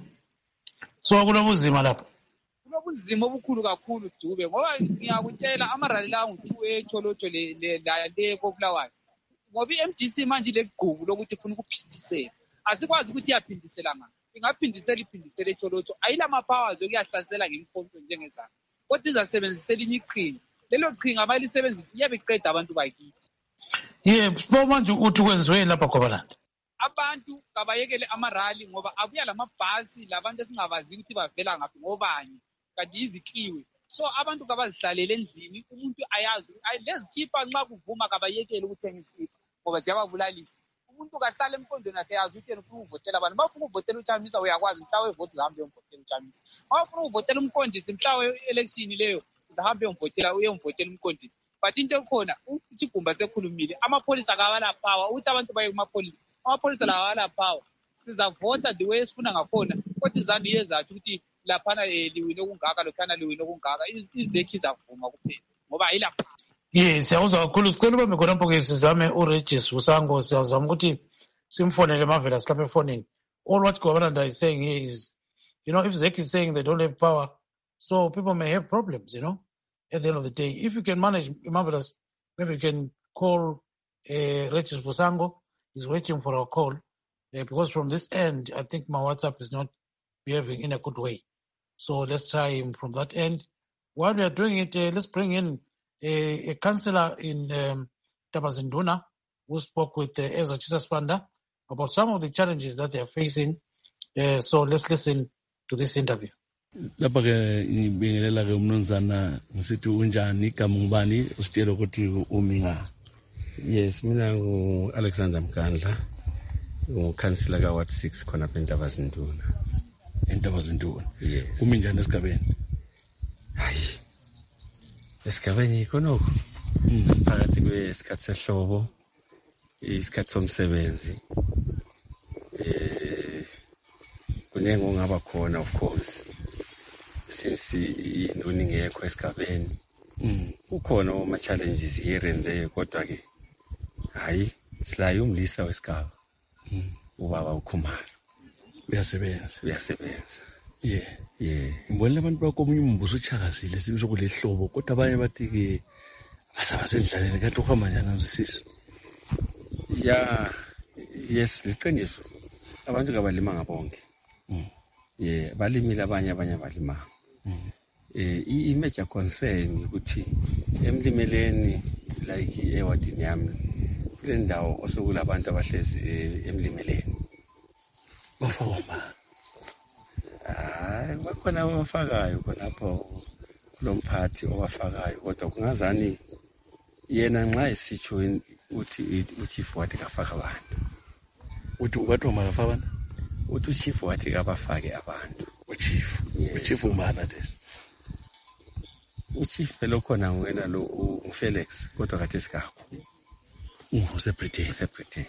so kulobuzima lapho kulobuzima obukhulu kakhulu Dube ngoba ngiyakutshela amarali la ngu-two echolotsho le le le koBulawayo ngoba i-M D C manje legqubu lokuthi ufuna ukuphindisela asikwazi ukuthi iyaphindisela ngani ingaphindisela iphindisela echolotsho ayilama powers yokuyahlasela ngemkhonto njengezana kodwa izasebenzisela inye iqhinga lelo qhinga abalisebenzisa iyabiqeda abantu bakithi yebo sibo manje uthi kwenziwe lapha Kobalanda abantu kabayekele amarali ngoba abuya lamabhasi labantu esingabazi ukuthi bavela ngaphi ngobani kanti izikliwe so abantu kabazihlalele endlini umuntu ayazi lezikhipha nxa kuvuma kabayekele ukuthenga isikipha ngoba ziyababulalisa umuntu kahlala emkondweni yakhe yazi ukuthi yena ufuna ukuvotela abantu bafuna ukuvotela uChamisa uyakwazi mhlawe vote uhambe uyovotela uChamisa bafuna ukuvotela umkondisi mhlawe election leyo uzahambe uyovotela uyovotela umkondisi but into ekhona uthi Gumba sekhulumile amapholisa akabala power ukuthi abantu baye kumapholisa amapholisa lawa ala power sizavota the way esifuna ngakhona kodwa izanu yezathi ukuthi laphana liwine okungaka lokhana liwine okungaka izekhi zavuma kuphela ngoba ayilapha yes siyawuzwa kakhulu sicela ubambe khonapho ke sizame uRegis Vusango siyazama ukuthi simfonele Mavela silapha efonini all what Kobalanda is saying here is you know if Zeki is saying they don't have power so people may have problems you know at the end of the day if you can manage Mavela maybe you can call uh, Regis Vusango is waiting for our call uh, because from this end I think my WhatsApp is not behaving in a good way. So let's try him from that end. While we are doing it, uh, let's bring in a, a councillor in um, Tabazinduna who spoke with uh, Ezra Chisaspanda about some of the challenges that they are facing. Uh, so let's listen to this interview. Lapha ke ngibingelela ke umnumzana ngisithi unjani igama ngubani usitshela ukuthi umi nga. Yes, mina ngu Alexander Mkandla ukansila ka Ward six khona phe Tabazinduna. Entabazinduna. Yes. Umi njani esigabeni? Hayi. Esigabeni khonoko. Mm. Siphakathi kwesikhathi sehlobo, isikhathi somsebenzi. Eh kunenge ongaba khona of course. Since induni ngekho esigabeni. Mm. Ukhona oma challenges here and there kodwa ke hayi silayo umlisa wesigaba. Mm. Ubaba uKhumalo. Uyasebenza uyasebenza yeah yeah ngibona abantu bakomunye umbuso uchakazile sibisho kulehlobo kodwa abanye bathi ke basabasendlaleni kanti uhamba njani nomsisi yeah yes liqiniso abantu kabalima ngabonke mm yeah balimile abanye abanye abalima mm eh i major concern ukuthi emlimeleni like ewadini yami kule ndawo osokulabantu abahlezi emlimeleni bafoma hayi bakhona abafakayo khonapho kulomphathi owafakayo kodwa kungazani yena nxa esitsho uthi uchief wathi kafaka abantu uthi wathi makafa abantu uthi uchief wathi kabafake abantu uchief uchief umana this uchief lo khona wena lo uFelix kodwa kade sikakho useprete seprete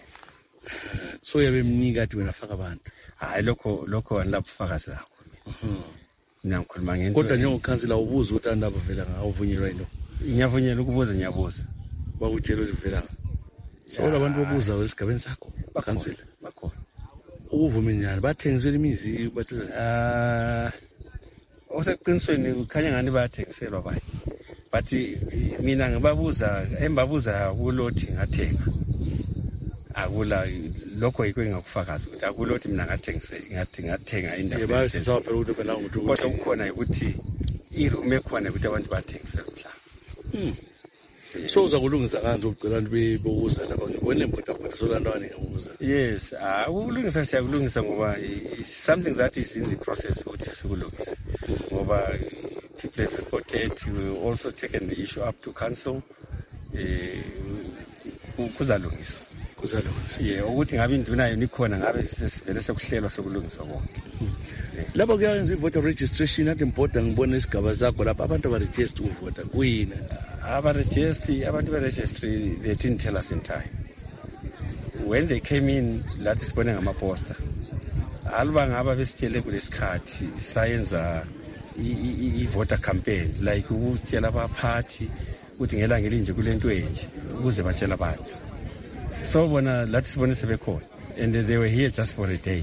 so yabe mnika athi wena faka abantu hayi lokho lokho lapho fakazi lakho mhm mina ngikhuluma ngento kodwa njengokhansila ubuza ukuthi andaba vela ngawuvunyelwa yini ngiyavunyelwa ukubuza ngiyabuza bakutshela ukuthi vela so abantu babuza esigabeni sakho bakhansela bakhona ukuvuma njani bathengisela imizi bathi ah oseqinisweni ukhanya ngani bayathengiselwa bayi but mina ngibabuza embabuza kulothi ngathenga akula lokho yikho engakufakaza ukuthi akulothi mina ngathengisela ngathi ngathenga indawo yebo bayasisa phela ukuthi phela ukuthi kodwa kukhona ukuthi irume ekhona ukuthi abantu bathengisela umhlaba so uza kulungisa kanjani ukucela abantu bebuza lapha ngibone impotha phela solandawane ngiyabuza yes ah ukulungisa siyakulungisa ngoba it's something that is in the process ukuthi sikulungisa ngoba people have reported. We will also taken the issue up to council. Kuzalungisa. Kuzalungisa. Yeah, ukuthi ngabe induna yona ikhona ngabe sivele sekuhlelwa sokulungisa konke. Lapha kuyenza voter registration at important ngibona isigaba zakho lapha abantu aba register ukuvota kuyini aba register abantu be registry they didn't tell us in time. When they came in lathi sibone ngama poster. Alba ngaba besitshele kulesikhathi sayenza i voter campaign like ukutshela abaphathi ukuthi ngelanga elinje kulento enje ukuze batshela abantu. So bona lathi sibone sebekhona and they were here just for a day.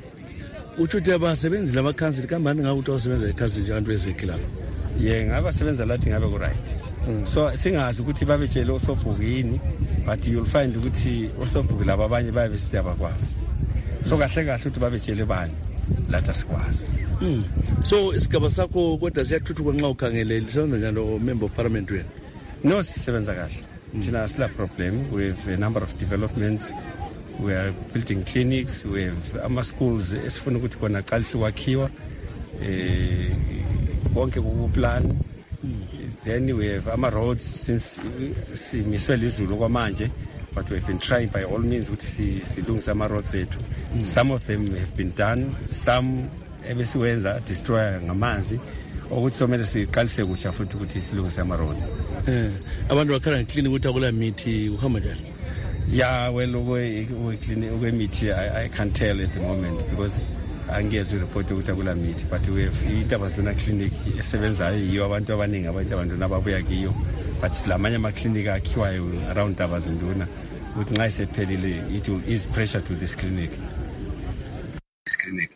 Uthi abasebenzi lama council kambani ngabe uthi wasebenza eCouncil nje abantu bezekhilapha. Yeah, ngabe sebenza lathi ngabe ku right. So singazi ukuthi babetshele osobhukini but you'll find ukuthi osobhuki laba abanye baye besithi abakwazi. So kahle kahle ukuthi babetshele bani lathi asikwazi. Mm. So isigaba sakho kodwa siyathuthuka nxa ukhangele lisebenza njalo member of parliament wena. No sisebenza kahle. Thina asila problem. We have a number of developments. We are building clinics. We have ama schools esifuna ukuthi kona qalisi wakhiwa eh konke ku plan. Then we have ama roads since simiswe lizulu kwamanje but we have been trying by all means ukuthi silungisa ama roads ethu. Some of them have been done, some ebesiwenza destroy ngamanzi ukuthi somele siqalise kucha futhi ukuthi silungise ama roads. Eh abantu bakhala clinic ukuthi akula mithi uhamba njani? Yeah, well we we clinic we mithi I, I can't tell at the moment because angiyezwe report ukuthi akula mithi but we have iNtabazinduna clinic esebenzayo yiyo abantu abaningi abantu abantwana ababuya kiyo but silamanye ama clinic akhiwayo around Ntabazinduna ukuthi nxa isephelile it will ease pressure to this clinic. This clinic.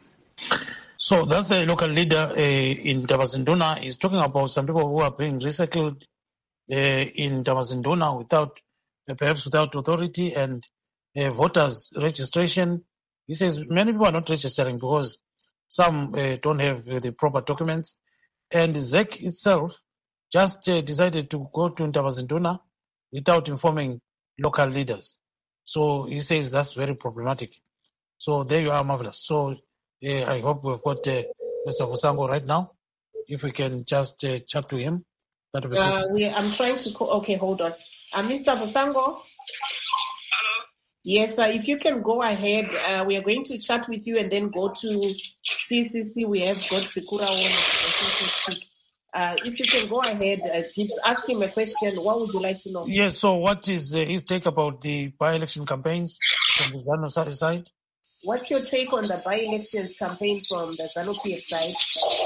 So that's a local leader uh, in Ntabazinduna is talking about some people who are being recycled uh, in Ntabazinduna without, uh, perhaps without authority and uh, voters registration. He says many people are not registering because some uh, don't have uh, the proper documents. And Z E C itself just uh, decided to go to Ntabazinduna without informing local leaders. So he says that's very problematic. So there you are, Marvelous. So Uh, I hope we've got uh, Mister Vusango right now. If we can just uh, chat to him, that would be uh, we, I'm trying to call. Okay, hold on. Uh, Mister Vusango? Hello? Yes, uh, if you can go ahead. Uh, we are going to chat with you and then go to C C C. We have got Sikura on. Uh, if you can go ahead, uh, Gibbs, ask him a question. What would you like to know? Yes, so what is uh, his take about the by-election campaigns from the ZANU side? What's your take on the by-elections campaign from the ZANU-P F side?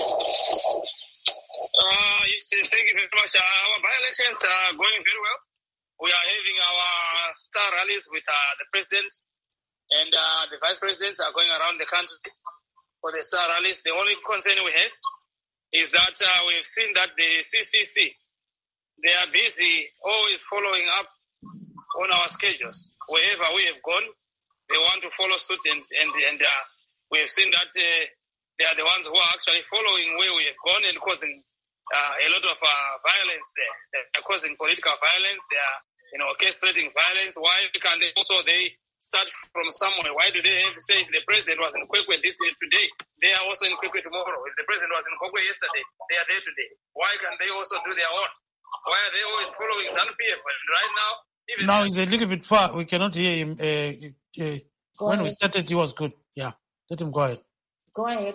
Uh, yes, thank you very much. Uh, our by-elections are going very well. We are having our star rallies with uh, the president and uh, the vice presidents are going around the country for the star rallies. The only concern we have is that uh, we've seen that the C C C, they are busy always following up on our schedules. Wherever we have gone, they want to follow suit, and and, and uh, we have seen that uh, they are the ones who are actually following where we have gone and causing uh, a lot of uh, violence there. They are causing political violence. They are, you know, orchestrating violence. Why can't they also they start from somewhere? Why do they have to say if the president was in Kwekwe this day today, they are also in Kwekwe tomorrow? If the president was in Kwekwe yesterday, they are there today. Why can't they also do their own? Why are they always following ZANU-P F? And right now, even now he's a little bit far. We cannot hear him. Uh, uh, when ahead. we started, he was good. Yeah, let him go ahead. Go ahead.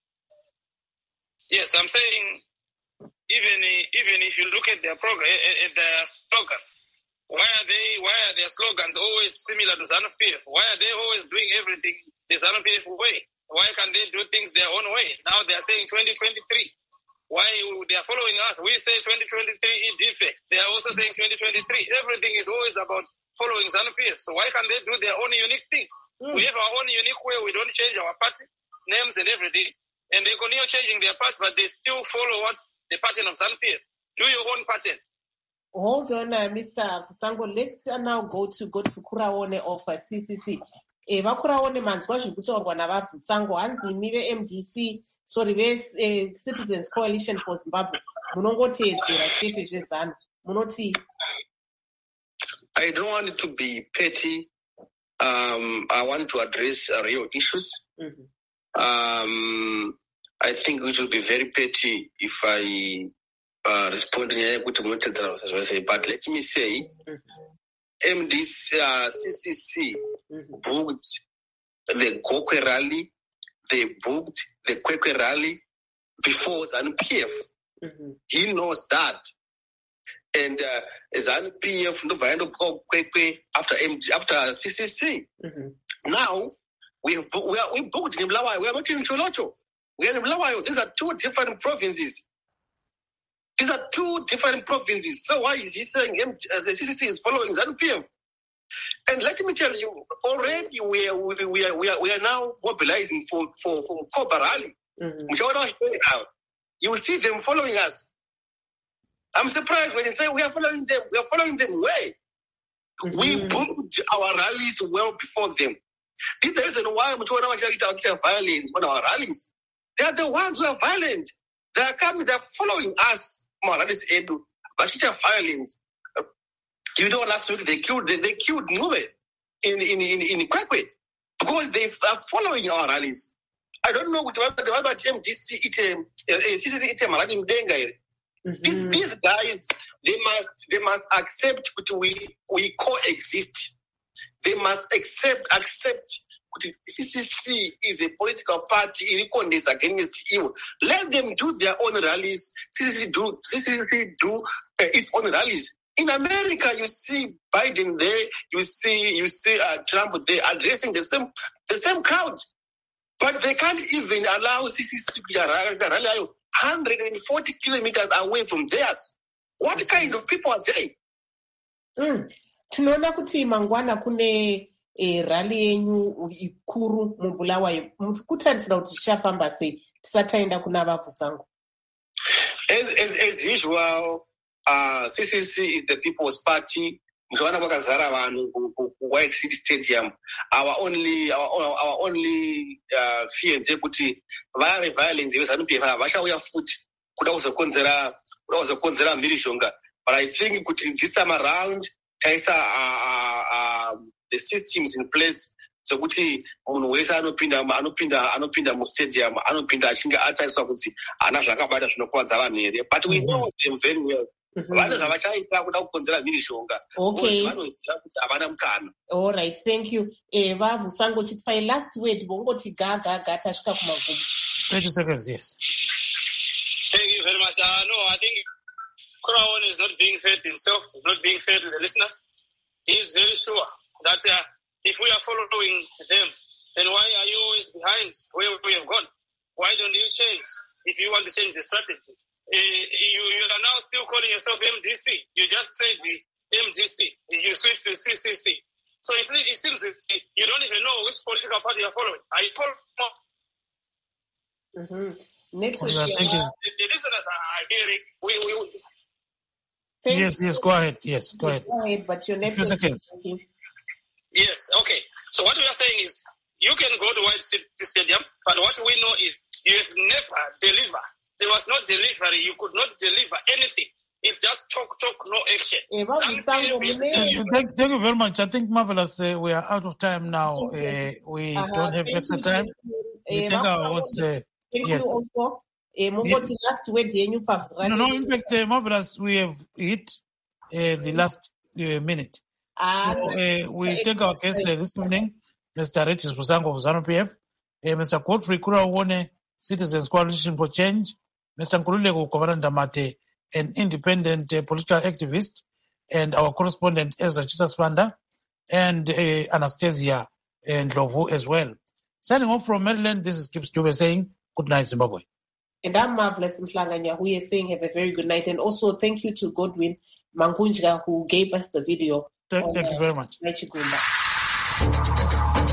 Yes, I'm saying even even if you look at their program, at their slogans, why are they? Why are their slogans always similar to ZANU-P F? Why are they always doing everything the ZANU-P F way? Why can't they do things their own way? Now they are saying twenty twenty-three. Why they are following us? We say twenty twenty-three is defect. They are also saying twenty twenty-three. Everything is always about following ZANU-P F. So why can't they do their own unique things? Mm. We have our own unique way. We don't change our party names and everything. And they continue changing their parts, but they still follow what's the pattern of ZANU-P F. Do your own pattern. Hold on, uh, Mister Fusango. Let's uh, now go to Godfrey Kuraone of uh, C C C. Eh, vakuraone manzwa zvikutorwa navafusango hanzi imi ve-M D C sorry ve-Citizens Coalition for Zimbabwe munongoteedzera chete zvezana munoti. I don't want it to be petty. Um, I want to address uh, real issues. Mm-hmm. Um, I think it will be very petty if I uh, respond to what but let me say, mm-hmm. M D C, uh, C C C mm-hmm. booked the Gokwe rally, they booked the Kwekwe rally before ZANU-P F. Mm-hmm. He knows that. And uh, ZANU-P F Kwekwe after M D, after C C C. Mm-hmm. Now, we have we, are, we booked in Mlawayo. We are not in Cholocho. We are in Mlawayo. These are two different provinces. These are two different provinces. So why is he saying uh, the C C C is following ZANU-P F? And let me tell you, already we are we, we are we are we are now mobilizing for for for Koba rally. Mm-hmm. You will see them following us. I'm surprised when you say we are following them. We are following them where? Mm-hmm. We booked our rallies well before them. This is the reason why we are violence on our rallies. They are the ones who are violent. They are coming. They are following us. Rallies edu, but it's violence. You know, last week they killed they, they killed Ngube in in in in Kwekwe because they are following our rallies. I don't know what about M D C. It C C C. It Maradi Mdenga. These these guys, they must they must accept that we we coexist. They must accept accept that C C C is a political party. It is against evil. Let them do their own rallies. C C C do C C C do uh, its own rallies. In America, you see Biden there. You see you see uh, Trump there addressing the same the same crowd, but they can't even allow C C C to rally one hundred forty kilometers away from theirs. What kind of people are they? Mm. Tinoona kuti mangwana kune eh, rally yenyu ikuru muBulawayo. Kutarisira kuti tichafamba sei tisataenda kuna vafusango. As, as, as usual, uh, C C C is the People's Party. Mzwana wakazara vanhu ku White City Stadium. Our only our, our only uh, fear ndekuti vave violence yeZANU-P F vachauya futi kuda kuzokonzera kuda kuzokonzera mhirizhonga. But I think kuti this time around taisa uh, uh, uh, the systems in place sokuti munhu wese anopinda anopinda anopinda mustadium anopinda achinge atariswa kuti ana zvakabata zvinokwadza vanhu here. But we know them very well. Vana zvavachaita kuda kukonzera mhirizhonga. Okay. Vanoziva kuti havana mukana. All right, thank you. Eh, vafusango chitipai last word vongoti gaga gaga tasvika kumagumo. thirty seconds, yes. Thank you very much. Uh, no, I think Kuraone is not being fair to himself. He's not being fair to the listeners. He is very sure that uh, if we are following them, then why are you always behind where we have gone? Why don't you change if you want to change the strategy? Uh, you, you are now still calling yourself M D C. You just said the M D C. You switched to C C C. So it, it seems that you don't even know which political party you are following. Are you following? Mm-hmm. Next question. question. Uh, the, the listeners are hearing. We, we, we. Yes, yes, go ahead. Yes, go ahead. Go ahead, but your next few seconds. Yes, okay. So what we are saying is you can go to White City Stadium, but what we know is you have never delivered. There was no delivery. You could not deliver anything. It's just talk, talk, no action. Uh, thank, thank you very much. I think, Marvelous, uh, we are out of time now. Uh, we uh-huh. don't have extra time. We uh, think our host, uh, thank yes. you also. Uh, Mongoti, yeah. last word, you pass. No, no, in fact, uh, Marvelous, we have hit uh, the last uh, minute. Ah, so uh, we thank our guests uh, this evening, Mister Regis Fusango of ZANU-P F, uh, Mister Godfrey Kuraone, Citizens Coalition for Change, Mister Nkululeko Komarandamate, an independent uh, political activist, and our correspondent Ezra Chisaswanda, and uh, Anastasia Ndlovu as well. Signing off from Maryland, this is Gibbs Dube saying, good night, Zimbabwe. And I'm Marvelous Mhlanga Nyahuye saying have a very good night. And also thank you to Godwin Mangunja who gave us the video. Thank, on, thank uh, you very much. Nachigunda.